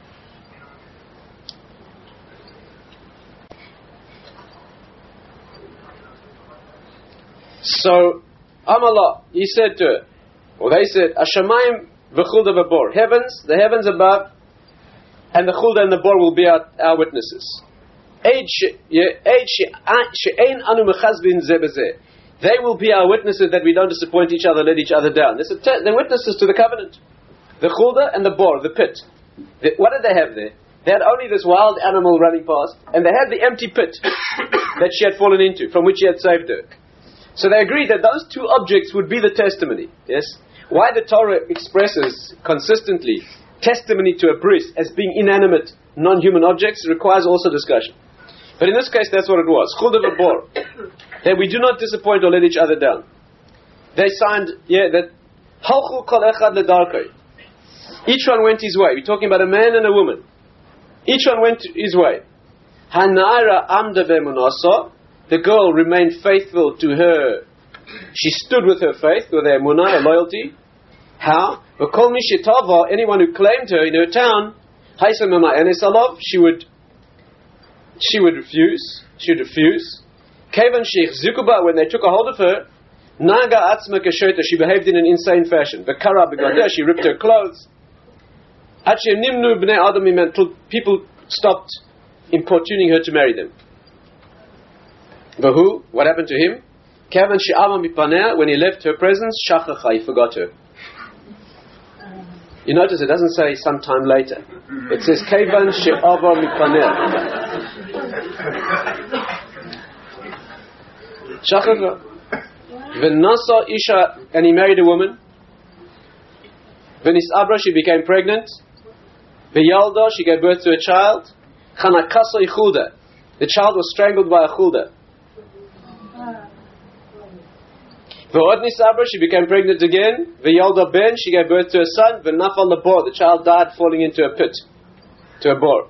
So, Amallah, he said to her, or they said, Ashamayim v'chulda v'bor. Heavens, the heavens above, and the chulda and the bor will be our, our witnesses. They will be our witnesses that we don't disappoint each other, let each other down. They're witnesses to the covenant. The chulda and the bor, the pit. The, what did they have there? They had only this wild animal running past, and they had the empty pit that she had fallen into, from which he had saved her. So they agreed that those two objects would be the testimony. Yes? Why the Torah expresses consistently testimony to a bris as being inanimate, non-human objects requires also discussion. But in this case, that's what it was. Chulda v'bor. That we do not disappoint or let each other down. They signed, yeah, that halchu kol echad ledarkei. Each one went his way. We're talking about a man and a woman. Each one went his way. Hana'ara amda ve'munasa. The girl remained faithful to her. She stood with her faith, with her emunah, her loyalty. How? V'kol mi shetava, anyone who claimed her in her town, haisa mema'enes alav, she would, she would refuse. She would refuse. Kevan sheikh zukuba, when they took a hold of her, naga atzma keshota, she behaved in an insane fashion. V'kara begadeh, she ripped her clothes. Until people stopped importuning her to marry them. Vahu, what happened to him? When he left her presence, shachacha, he forgot her. You notice it doesn't say sometime later. It says Kevan she'ava mipaneh. Shachacha. V'nasa isha, and he married a woman. V'nisabra, she became pregnant. V'yalda, she gave birth to a child. Chanakasa ichulda, the child was strangled by a chulda. V'od nisabra, she became pregnant again. V'yalda ben, she gave birth to a son. V'nafal labor, the child died falling into a pit, to a bore.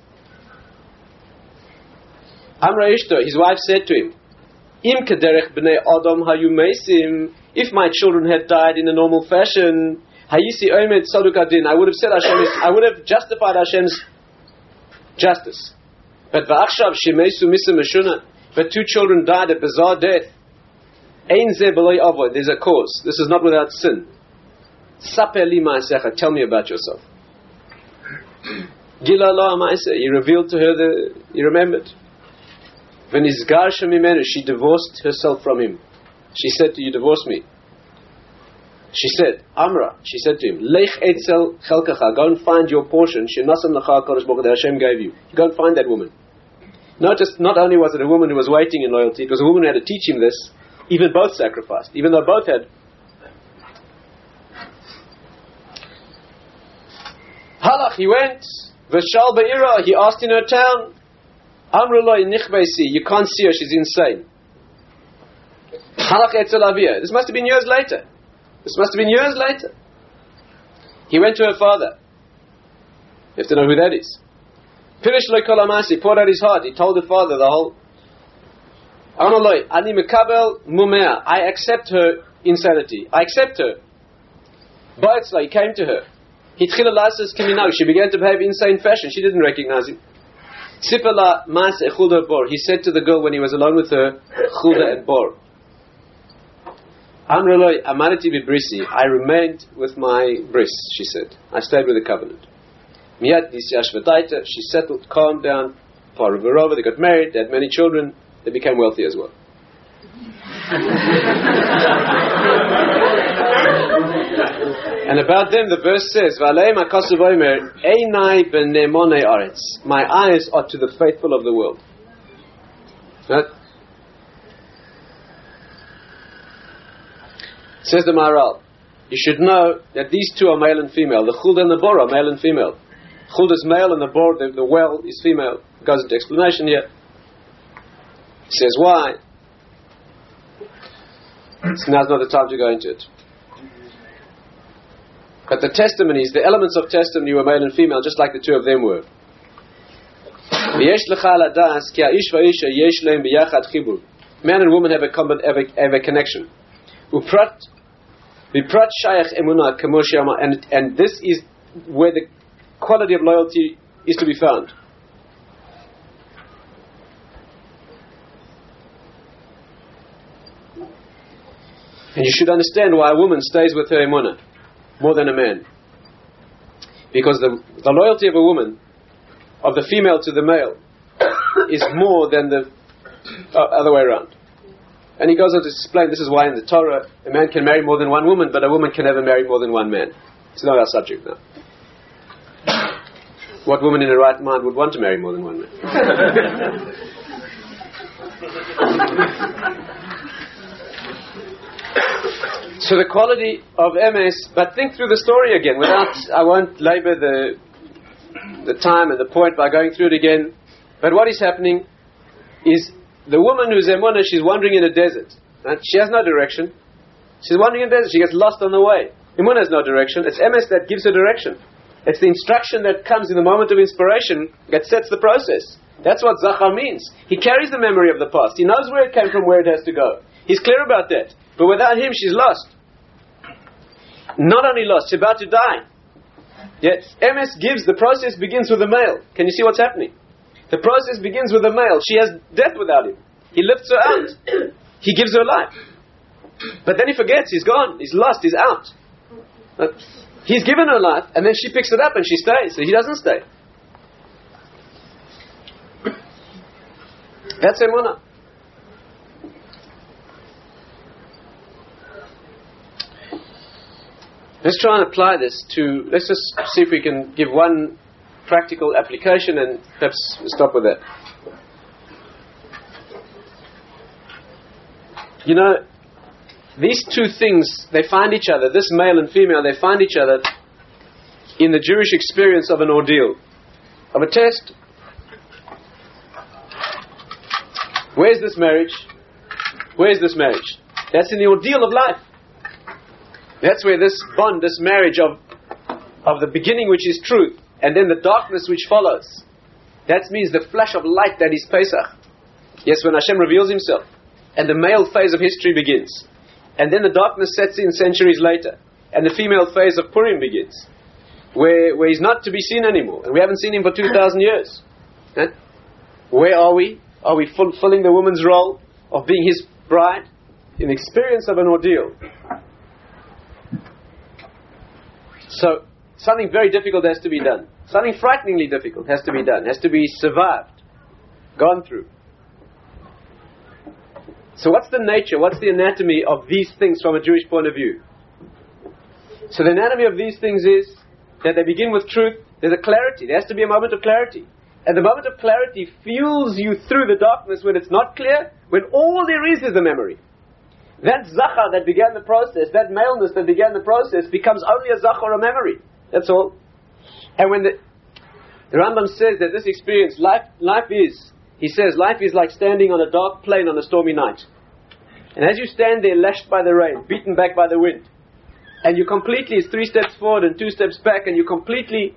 Amra ishto, his wife said to him, Im kederech b'nei adam hayu meisim, if my children had died in a normal fashion, hayisi omed saduk adin, I would have said Hashem is, I would have justified Hashem's justice. But v'achshav shemeisu misa meshuna, but two children died a bizarre death. Ein ze b'loi avoid, there's a cause. This is not without sin. Saper li ma'asecha, tell me about yourself. Gila lo ma'aseh, he revealed to her the, he remembered. When his garsha mimenu, she divorced herself from him. She said to you, divorce me. She said, Amra, she said to him, Lech etzel chelkacha, go and find your portion. Shenasam lacha HaKadosh Baruch Hu, that Hashem gave you. Go and find that woman. Notice, not only was it a woman who was waiting in loyalty, it was a woman who had to teach him this. Even both sacrificed, even though both had. Halach, he went. V'shal ba'ira, he asked in her town. Amrullah nichbeisi, you can't see her, she's insane. Halach etzel aviyah. This must have been years later. This must have been years later. He went to her father. You have to know who that is. Pirish lo kol amasi, poured out his heart. He told the father the whole. Amrullah, ani mekabel mumea. I accept her insanity. I accept her. Ba'etzla, he came to her. He began to behave in insane fashion. She didn't recognize him. Sipala mas echulda bor. He said to the girl when he was alone with her, chulda and bor. Amrullah, amanati bibrisi. I remained with my bris, she said. I stayed with the covenant. Miyat nisyashvataita. She settled, calmed down. Paravarova, they got married, they had many children, they became wealthy as well. And about them the verse says, my eyes are to the faithful of the world. Right? Says the Maharal, you should know that these two are male and female. The Chulda and the Bor are male and female. Chulda is male and the Bor, the, the well, is female. It goes into explanation here. He says why. So now's not the time to go into it. But the testimonies, the elements of testimony were male and female, just like the two of them were. Man and woman have a common, have a, have a connection. And, and this is where the quality of loyalty is to be found. And you should understand why a woman stays with her emunah more than a man. Because the, the loyalty of a woman, of the female to the male, is more than the uh, other way around. And he goes on to explain, this is why in the Torah, a man can marry more than one woman, but a woman can never marry more than one man. It's not our subject now. What woman in her right mind would want to marry more than one man? So the quality of M S, but think through the story again, without, I won't labor the the time and the point by going through it again, but what is happening is the woman who's emunah, she's wandering in a desert, right? She has no direction. She's wandering in a desert, she gets lost on the way. Emunah has no direction, it's M S that gives her direction. It's the instruction that comes in the moment of inspiration that sets the process. That's what Zachar means. He carries the memory of the past, he knows where it came from, where it has to go. He's clear about that. But without him, she's lost. Not only lost, she's about to die. Yet, M S gives, the process begins with the male. Can you see what's happening? The process begins with the male. She has death without him. He lifts her out. He gives her life. But then he forgets, he's gone, he's lost, he's out. But He's given her life, and then she picks it up and she stays, so he doesn't stay. That's emunah. Let's try and apply this to, let's just see if we can give one practical application and perhaps stop with that. You know, these two things, they find each other, this male and female, they find each other in the Jewish experience of an ordeal, of a test. Where's this marriage? Where's this marriage? That's in the ordeal of life. That's where this bond, this marriage of of the beginning, which is truth, and then the darkness which follows. That means the flash of light that is Pesach. Yes, when Hashem reveals Himself, and the male phase of history begins, and then the darkness sets in centuries later, and the female phase of Purim begins, where where He's not to be seen anymore, and we haven't seen Him for two thousand years. Huh? Where are we? Are we fulfilling the woman's role of being His bride? In the experience of an ordeal. So, something very difficult has to be done. Something frighteningly difficult has to be done. Has to be survived. Gone through. So what's the nature, what's the anatomy of these things from a Jewish point of view? So the anatomy of these things is that they begin with truth. There's a clarity. There has to be a moment of clarity. And the moment of clarity fuels you through the darkness when it's not clear, when all there is is the memory. That zachar that began the process, that maleness that began the process, becomes only a zachar, a memory. That's all. And when the, the Rambam says that this experience, life, life is, he says, life is like standing on a dark plain on a stormy night. And as you stand there, lashed by the rain, beaten back by the wind, and you completely, it's three steps forward and two steps back, and you completely,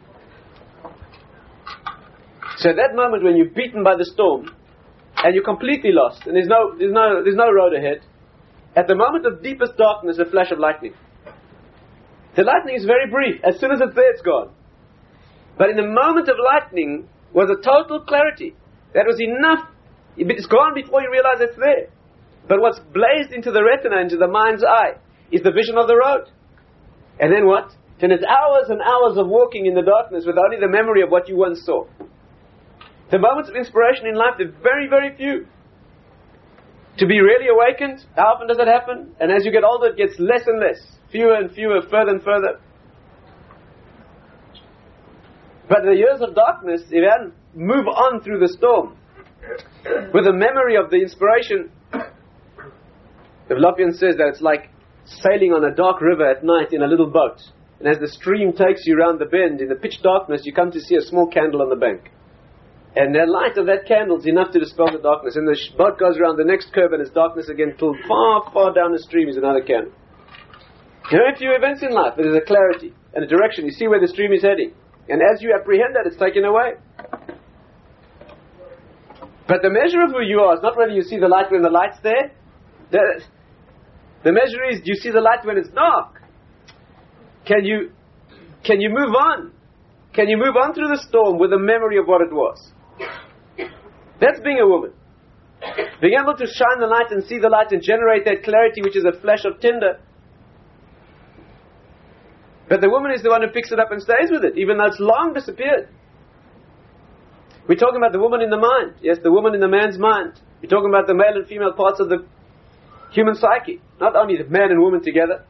so at that moment when you're beaten by the storm, and you're completely lost, and there's no, there's no, there's no road ahead, at the moment of deepest darkness, a flash of lightning. The lightning is very brief. As soon as it's there, it's gone. But in the moment of lightning was a total clarity. That was enough. It's gone before you realize it's there. But what's blazed into the retina, into the mind's eye, is the vision of the road. And then what? Then it's hours and hours of walking in the darkness with only the memory of what you once saw. The moments of inspiration in life, they're very, very few. To be really awakened, how often does that happen? And as you get older, it gets less and less. Fewer and fewer, further and further. But the years of darkness, if you hadn't move on through the storm, with the memory of the inspiration, the Lopian says that it's like sailing on a dark river at night in a little boat. And as the stream takes you round the bend, in the pitch darkness, you come to see a small candle on the bank. And the light of that candle is enough to dispel the darkness. And the boat goes around the next curve and it's darkness again till far, far down the stream is another candle. There are a few events in life, but there's a clarity and a direction. You see where the stream is heading. And as you apprehend that, it's taken away. But the measure of who you are is not whether you see the light when the light's there. The, the measure is, do you see the light when it's dark? Can you, can you move on? Can you move on through the storm with a memory of what it was? That's being a woman. Being able to shine the light and see the light and generate that clarity which is a flash of tinder. But the woman is the one who picks it up and stays with it, even though it's long disappeared. We're talking about the woman in the mind. Yes, the woman in the man's mind. We're talking about the male and female parts of the human psyche. Not only the man and woman together.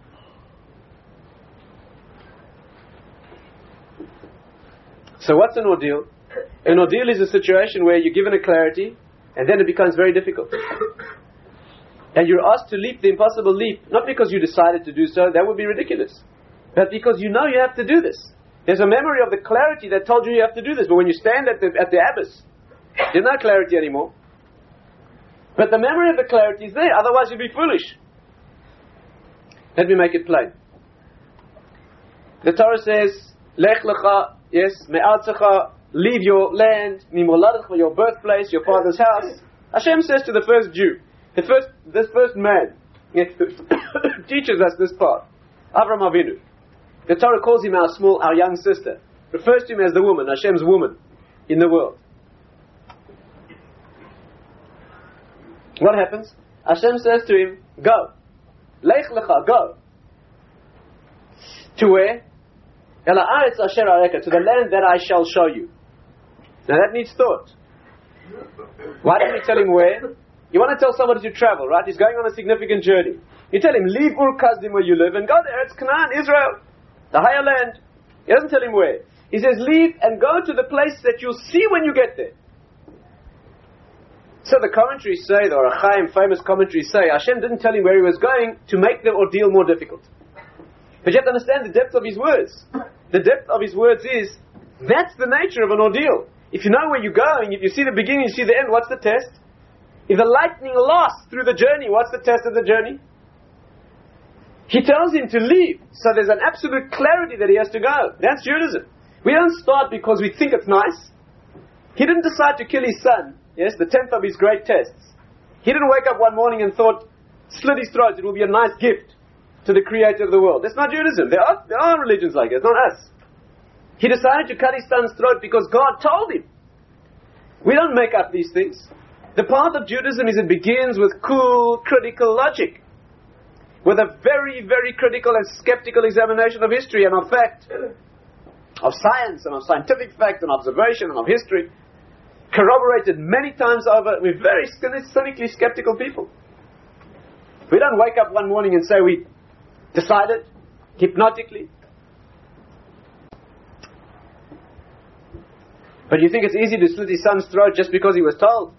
So what's an ordeal? An ordeal is a situation where you're given a clarity and then it becomes very difficult. And you're asked to leap the impossible leap, not because you decided to do so, that would be ridiculous, but because you know you have to do this. There's a memory of the clarity that told you you have to do this, but when you stand at the, at the abyss, there's no clarity anymore. But the memory of the clarity is there, otherwise you'd be foolish. Let me make it plain. The Torah says, Lech lecha, yes, me'artzecha, leave your land, mimoladach, your birthplace, your father's house. Hashem says to the first Jew, the first, this first man, teaches us this part. Avram Avinu. The Torah calls him our small, our young sister. Refers to him as the woman, Hashem's woman in the world. What happens? Hashem says to him, go. Lech lecha, go. To where? Ela Aretz Asher Areka, to the land that I shall show you. Now that needs thought. Why didn't you tell him where? You want to tell somebody to travel, right? He's going on a significant journey. You tell him, leave Ur Kasdim where you live and go there. It's Canaan, Israel, the higher land. He doesn't tell him where. He says, leave and go to the place that you'll see when you get there. So the commentaries say, the Or HaChaim famous commentaries say, Hashem didn't tell him where he was going to make the ordeal more difficult. But you have to understand the depth of his words. The depth of his words is, that's the nature of an ordeal. If you know where you're going, if you see the beginning, you see the end, what's the test? If the lightning lasts through the journey, what's the test of the journey? He tells him to leave, so there's an absolute clarity that he has to go. That's Judaism. We don't start because we think it's nice. He didn't decide to kill his son, yes, the tenth of his great tests. He didn't wake up one morning and thought, slit his throat, it will be a nice gift to the creator of the world. That's not Judaism. There are, there are religions like it, it's not us. He decided to cut his son's throat because God told him. We don't make up these things. The path of Judaism is it begins with cool, critical logic. With a very, very critical and skeptical examination of history and of fact. Of science and of scientific fact and observation and of history. Corroborated many times over. We're very cynically skeptical people. We don't wake up one morning and say we decided hypnotically. But you think it's easy to slit his son's throat just because he was told?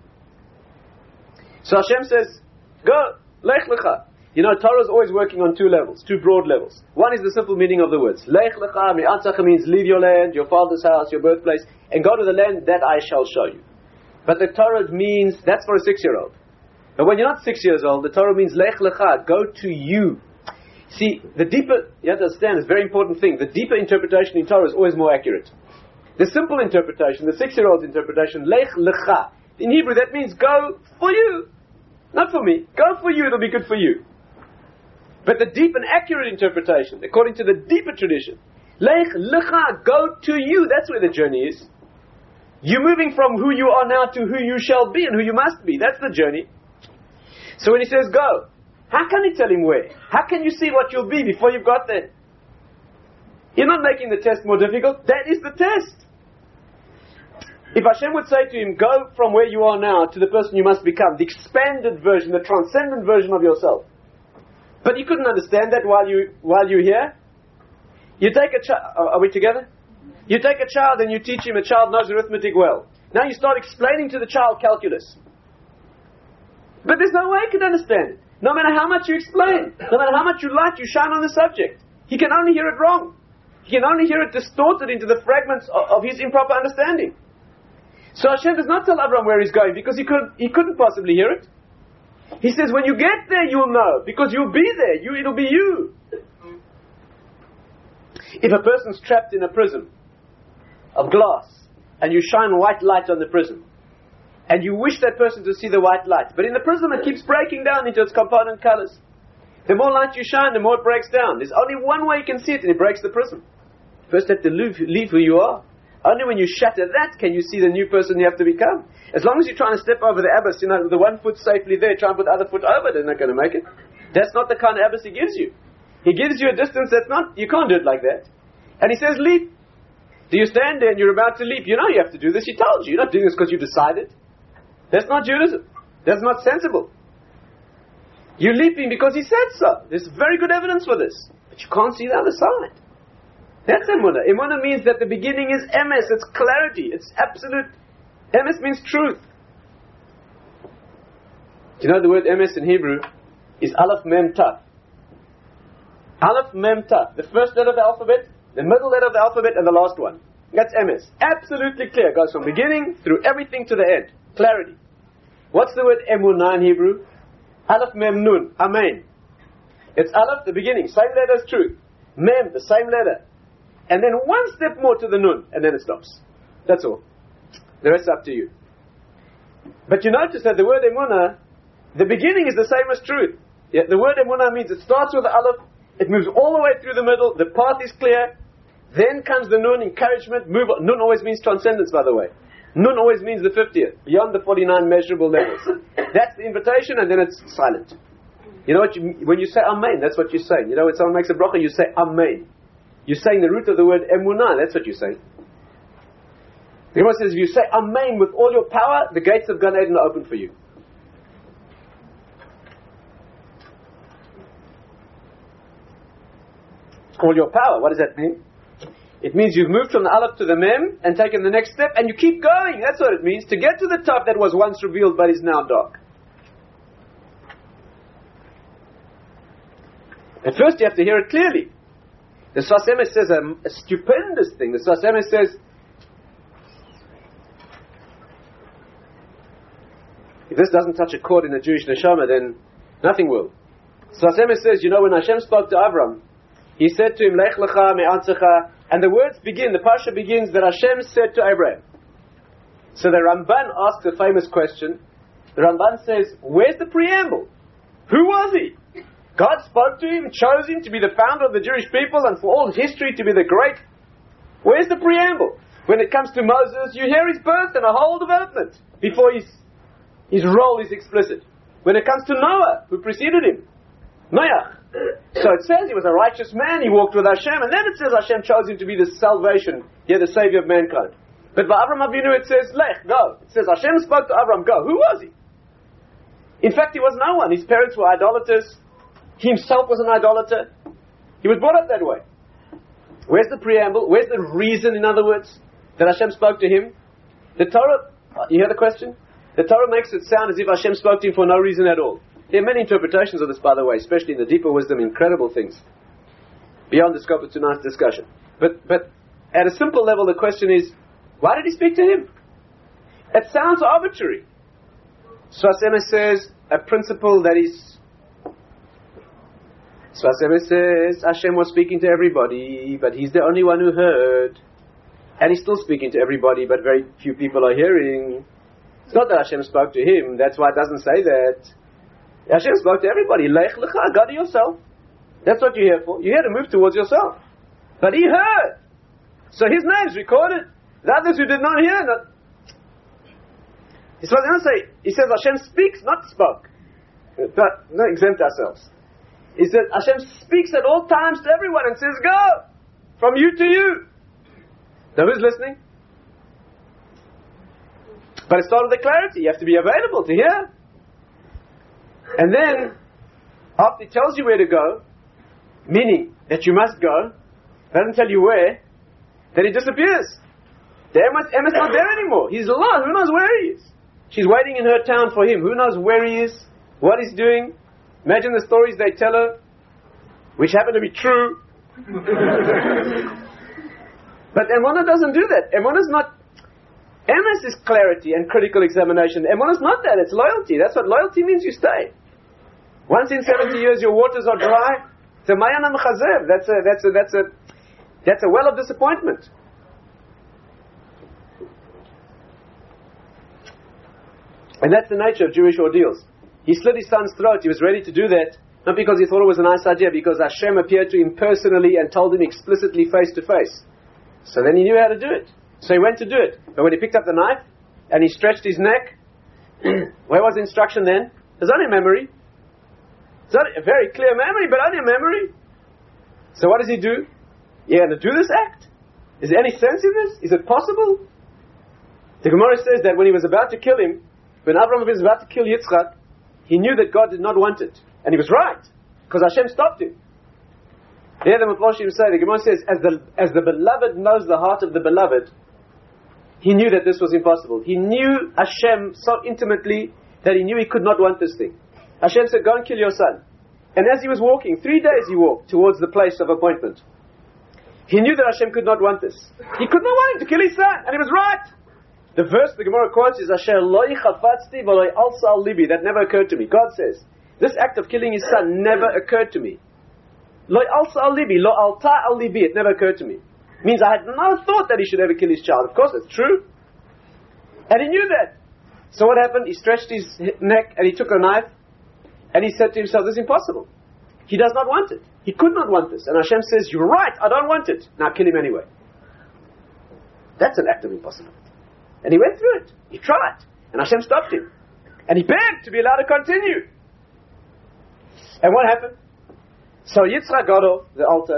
So Hashem says, go, lech lecha. You know, Torah is always working on two levels, two broad levels. One is the simple meaning of the words. Lech lecha, mi'atzacha means leave your land, your father's house, your birthplace, and go to the land that I shall show you. But the Torah means, that's for a six-year-old. But when you're not six years old, the Torah means lech lecha, go to you. See, the deeper, you have to understand, it's a very important thing, the deeper interpretation in Torah is always more accurate. The simple interpretation, the six-year-old's interpretation, lech lecha. In Hebrew, that means go for you. Not for me. Go for you, it'll be good for you. But the deep and accurate interpretation, according to the deeper tradition, lech lecha, go to you. That's where the journey is. You're moving from who you are now to who you shall be and who you must be. That's the journey. So when he says go, how can he tell him where? How can you see what you'll be before you've got there? You're not making the test more difficult. That is the test. If Hashem would say to him, go from where you are now to the person you must become, the expanded version, the transcendent version of yourself. But you couldn't understand that while, you, while you're here. You take a child, are we together? You take a child and you teach him, a child knows arithmetic well. Now you start explaining to the child calculus. But there's no way he can understand it. No matter how much you explain, no matter how much you light, you shine on the subject. He can only hear it wrong. He can only hear it distorted into the fragments of, of his improper understanding. So Hashem does not tell Abraham where he's going because he couldn't, he couldn't possibly hear it. He says, when you get there, you'll know because you'll be there. You, it'll be you. If a person's trapped in a prison of glass and you shine white light on the prison and you wish that person to see the white light, but in the prism it keeps breaking down into its component colors. The more light you shine, the more it breaks down. There's only one way you can see it and it breaks the prism. First you have to leave, leave who you are. Only when you shatter that can you see the new person you have to become. As long as you're trying to step over the abyss, you know, the one foot safely there, try and put the other foot over, they're not going to make it. That's not the kind of abyss he gives you. He gives you a distance that's not, you can't do it like that. And he says, leap. Do you stand there and you're about to leap? You know you have to do this. He told you. You're not doing this because you decided. That's not Judaism. That's not sensible. You're leaping because he said so. There's very good evidence for this. But you can't see the other side. That's emunah. Emunah means that the beginning is emes. It's clarity. It's absolute. Emes means truth. Do you know the word emes in Hebrew is aleph mem taf. Aleph mem taf. The first letter of the alphabet, the middle letter of the alphabet, and the last one. That's emes. Absolutely clear. It goes from beginning through everything to the end. Clarity. What's the word emunah in Hebrew? Aleph mem nun. Amen. It's aleph, the beginning. Same letter as truth. Mem, the same letter. And then one step more to the nun, and then it stops. That's all. The rest is up to you. But you notice that the word emunah, the beginning is the same as truth. Yeah, the word emunah means it starts with the aleph, it moves all the way through the middle, the path is clear, then comes the nun, encouragement, move on. Nun always means transcendence, by the way. Nun always means the fiftieth, beyond the forty-nine measurable levels. That's the invitation, and then it's silent. You know what? You, when you say amen, that's what you're saying. You know, when someone makes a bracha, you say amen. You're saying the root of the word emunah. That's what you're saying. The Gemara says, if you say amen with all your power, the gates of Gan Eden are open for you. All your power, what does that mean? It means you've moved from the Aleph to the Mem and taken the next step, and you keep going. That's what it means. To get to the top that was once revealed but is now dark. At first you have to hear it clearly. The Sfas Emes says a, a stupendous thing. The Sfas Emes says, if this doesn't touch a chord in a Jewish neshama, then nothing will. Sfas Emes says, you know, when Hashem spoke to Avram, He said to him, Lech lecha me'anzecha, and the words begin, the parsha begins that Hashem said to Abraham. So the Ramban asks a famous question. The Ramban says, where's the preamble? Who was he? God spoke to him, chose him to be the founder of the Jewish people and for all history to be the great. Where's the preamble? When it comes to Moses, you hear his birth and a whole development before his, his role is explicit. When it comes to Noah, who preceded him, Noach. So it says he was a righteous man, he walked with Hashem, and then it says Hashem chose him to be the salvation, yeah, the savior of mankind. But by Avram Avinu it says, Lech, go. It says Hashem spoke to Avram, go. Who was he? In fact, he was no one. His parents were idolaters. He himself was an idolater. He was brought up that way. Where's the preamble? Where's the reason, in other words, that Hashem spoke to him? The Torah, you hear the question? The Torah makes it sound as if Hashem spoke to him for no reason at all. There are many interpretations of this, by the way, especially in the deeper wisdom, incredible things. Beyond the scope of tonight's discussion. But but at a simple level, the question is, why did he speak to him? It sounds arbitrary. Sfas Emes says, a principle that is... Sfas Emes says, Hashem was speaking to everybody, but he's the only one who heard. And he's still speaking to everybody, but very few people are hearing. It's not that Hashem spoke to him, that's why it doesn't say that. Hashem spoke to everybody. Lech lecha, go to yourself. That's what you're here for. You're here to move towards yourself. But he heard. So his name's recorded. The others who did not hear, not... He say, he says Hashem speaks, not spoke. Not, not exempt ourselves. He says Hashem speaks at all times to everyone and says, go! From you to you. Now who's listening? But it's part of the clarity. You have to be available to hear. And then, after he tells you where to go, meaning that you must go, doesn't tell you where, then he disappears. The Emes is not there anymore. He's lost. Who knows where he is? She's waiting in her town for him. Who knows where he is, what he's doing. Imagine the stories they tell her, which happen to be true. But Emunah doesn't do that. Emunah is not... Emes is clarity and critical examination. Emunah is not that. It's loyalty. That's what loyalty means. You stay. Once in seventy years your waters are dry, it's a mayana mechazev. That's a, that's a, that's a, that's a well of disappointment. And that's the nature of Jewish ordeals. He slit his son's throat. He was ready to do that, not because he thought it was a nice idea, because Hashem appeared to him personally and told him explicitly face to face. So then he knew how to do it. So he went to do it. But when he picked up the knife and he stretched his neck, where was the instruction then? There's only a memory. It's only a very clear memory, but only a memory. So what does he do? You're going to do this act? Is there any sense in this? Is it possible? The Gemara says that when he was about to kill him, when Abraham was about to kill Yitzchak, he knew that God did not want it. And he was right, because Hashem stopped him. There the Mephoshim say, the Gemara says, as the, as the beloved knows the heart of the beloved, he knew that this was impossible. He knew Hashem so intimately that he knew he could not want this thing. Hashem said, go and kill your son. And as he was walking, three days he walked towards the place of appointment. He knew that Hashem could not want this. He could not want him to kill his son, and he was right. The verse the Gemara quotes is, Asher loi chafatzti v'loi alsa al libi. That never occurred to me. God says, this act of killing his son never occurred to me. Loi alsa al libi, lo alta al libi. It never occurred to me. Means I had no thought that he should ever kill his child. Of course, it's true. And he knew that. So what happened? He stretched his neck and he took a knife and he said to himself, this is impossible. He does not want it. He could not want this. And Hashem says, you're right, I don't want it. Now kill him anyway. That's an act of impossibility. And he went through it. He tried. And Hashem stopped him. And he begged to be allowed to continue. And what happened? So Yitzchak got off the altar.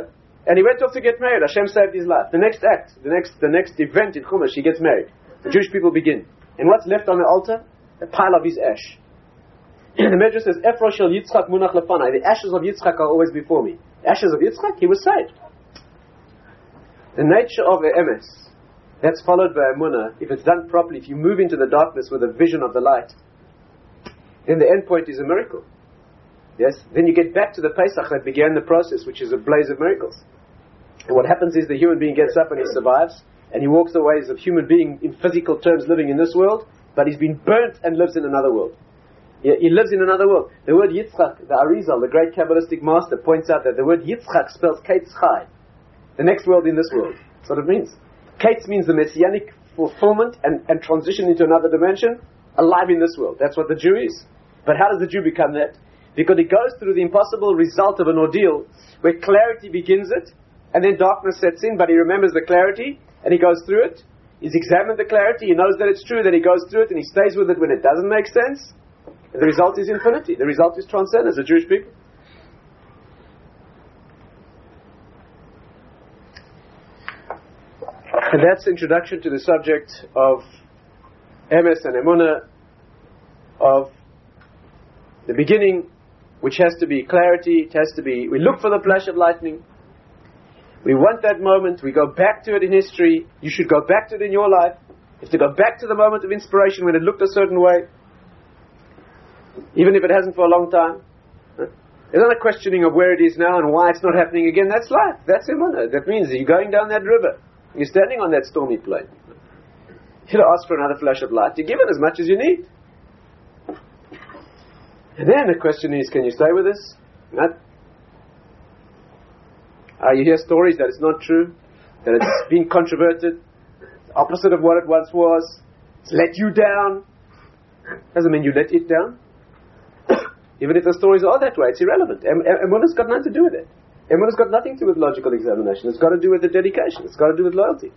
And he went off to get married. Hashem saved his life. The next act, the next, the next event in Chumash, he gets married. The Jewish people begin. And what's left on the altar? A pile of his ash. The Medrash says, Efro shel Yitzchak munach lefanai. The ashes of Yitzchak are always before me. The ashes of Yitzchak, he was saved. The nature of the emes, that's followed by emunah, if it's done properly, if you move into the darkness with a vision of the light, then the end point is a miracle. Yes? Then you get back to the Pesach that began the process, which is a blaze of miracles. And what happens is the human being gets up and he survives, and he walks the ways of human being in physical terms living in this world, but he's been burnt and lives in another world. He, he lives in another world. The word Yitzchak, the Arizal, the great Kabbalistic master, points out that the word Yitzchak spells Kates Chai, the next world in this world. That's what it means. Kates means the messianic fulfillment and, and transition into another dimension, alive in this world. That's what the Jew is. But how does the Jew become that? Because he goes through the impossible result of an ordeal where clarity begins it, and then darkness sets in, but he remembers the clarity, and he goes through it. He's examined the clarity, he knows that it's true, then he goes through it, and he stays with it when it doesn't make sense. And the result is infinity. The result is transcendence, the Jewish people. And that's the introduction to the subject of emes and emunah, of the beginning, which has to be clarity, it has to be, we look for the flash of lightning. We want that moment, we go back to it in history, you should go back to it in your life. You have to go back to the moment of inspiration when it looked a certain way, even if it hasn't for a long time. There's not a questioning of where it is now and why it's not happening again. That's life, that's emunah. That means you're going down that river, you're standing on that stormy plain. You don't ask for another flash of light, you're given as much as you need. And then the question is, can you stay with us? Not. Uh, you hear stories that it's not true, that it's been controverted, the opposite of what it once was, it's let you down. Doesn't mean you let it down. Even if the stories are that way, it's irrelevant. Emunah's got nothing to do with it. Emunah's got nothing to do with logical examination. It's got to do with the dedication. It's got to do with loyalty.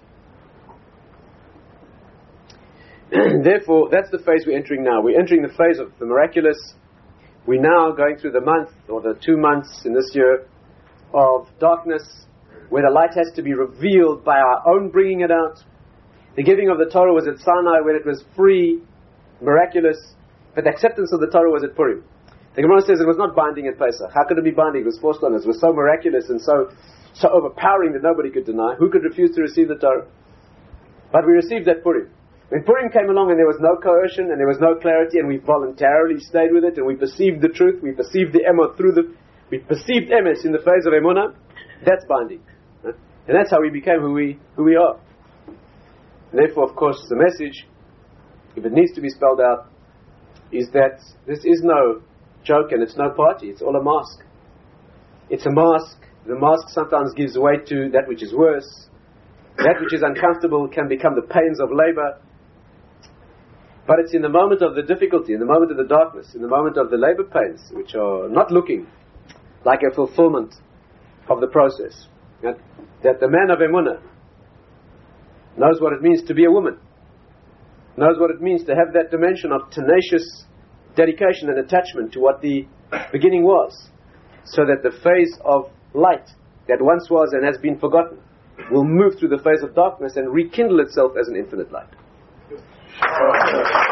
Therefore, that's the phase we're entering now. We're entering the phase of the miraculous. We're now going through the month, or the two months in this year, of darkness, where the light has to be revealed by our own bringing it out. The giving of the Torah was at Sinai, where it was free, miraculous, but the acceptance of the Torah was at Purim. The Gemara says it was not binding at Pesach. How could it be binding? It was forced on us. It was so miraculous and so so overpowering that nobody could deny. Who could refuse to receive the Torah? But we received that Purim. When Purim came along and there was no coercion and there was no clarity, and we voluntarily stayed with it and we perceived the truth, we perceived the emes through the, we perceived emes in the phase of emunah, that's binding. And that's how we became who we who we are. And therefore, of course, the message, if it needs to be spelled out, is that this is no joke and it's no party, it's all a mask. It's a mask. The mask sometimes gives way to that which is worse. That which is uncomfortable can become the pains of labor. But it's in the moment of the difficulty, in the moment of the darkness, in the moment of the labor pains, which are not looking like a fulfillment of the process, that, that the man of emunah knows what it means to be a woman, knows what it means to have that dimension of tenacious dedication and attachment to what the beginning was, so that the phase of light that once was and has been forgotten will move through the phase of darkness and rekindle itself as an infinite light.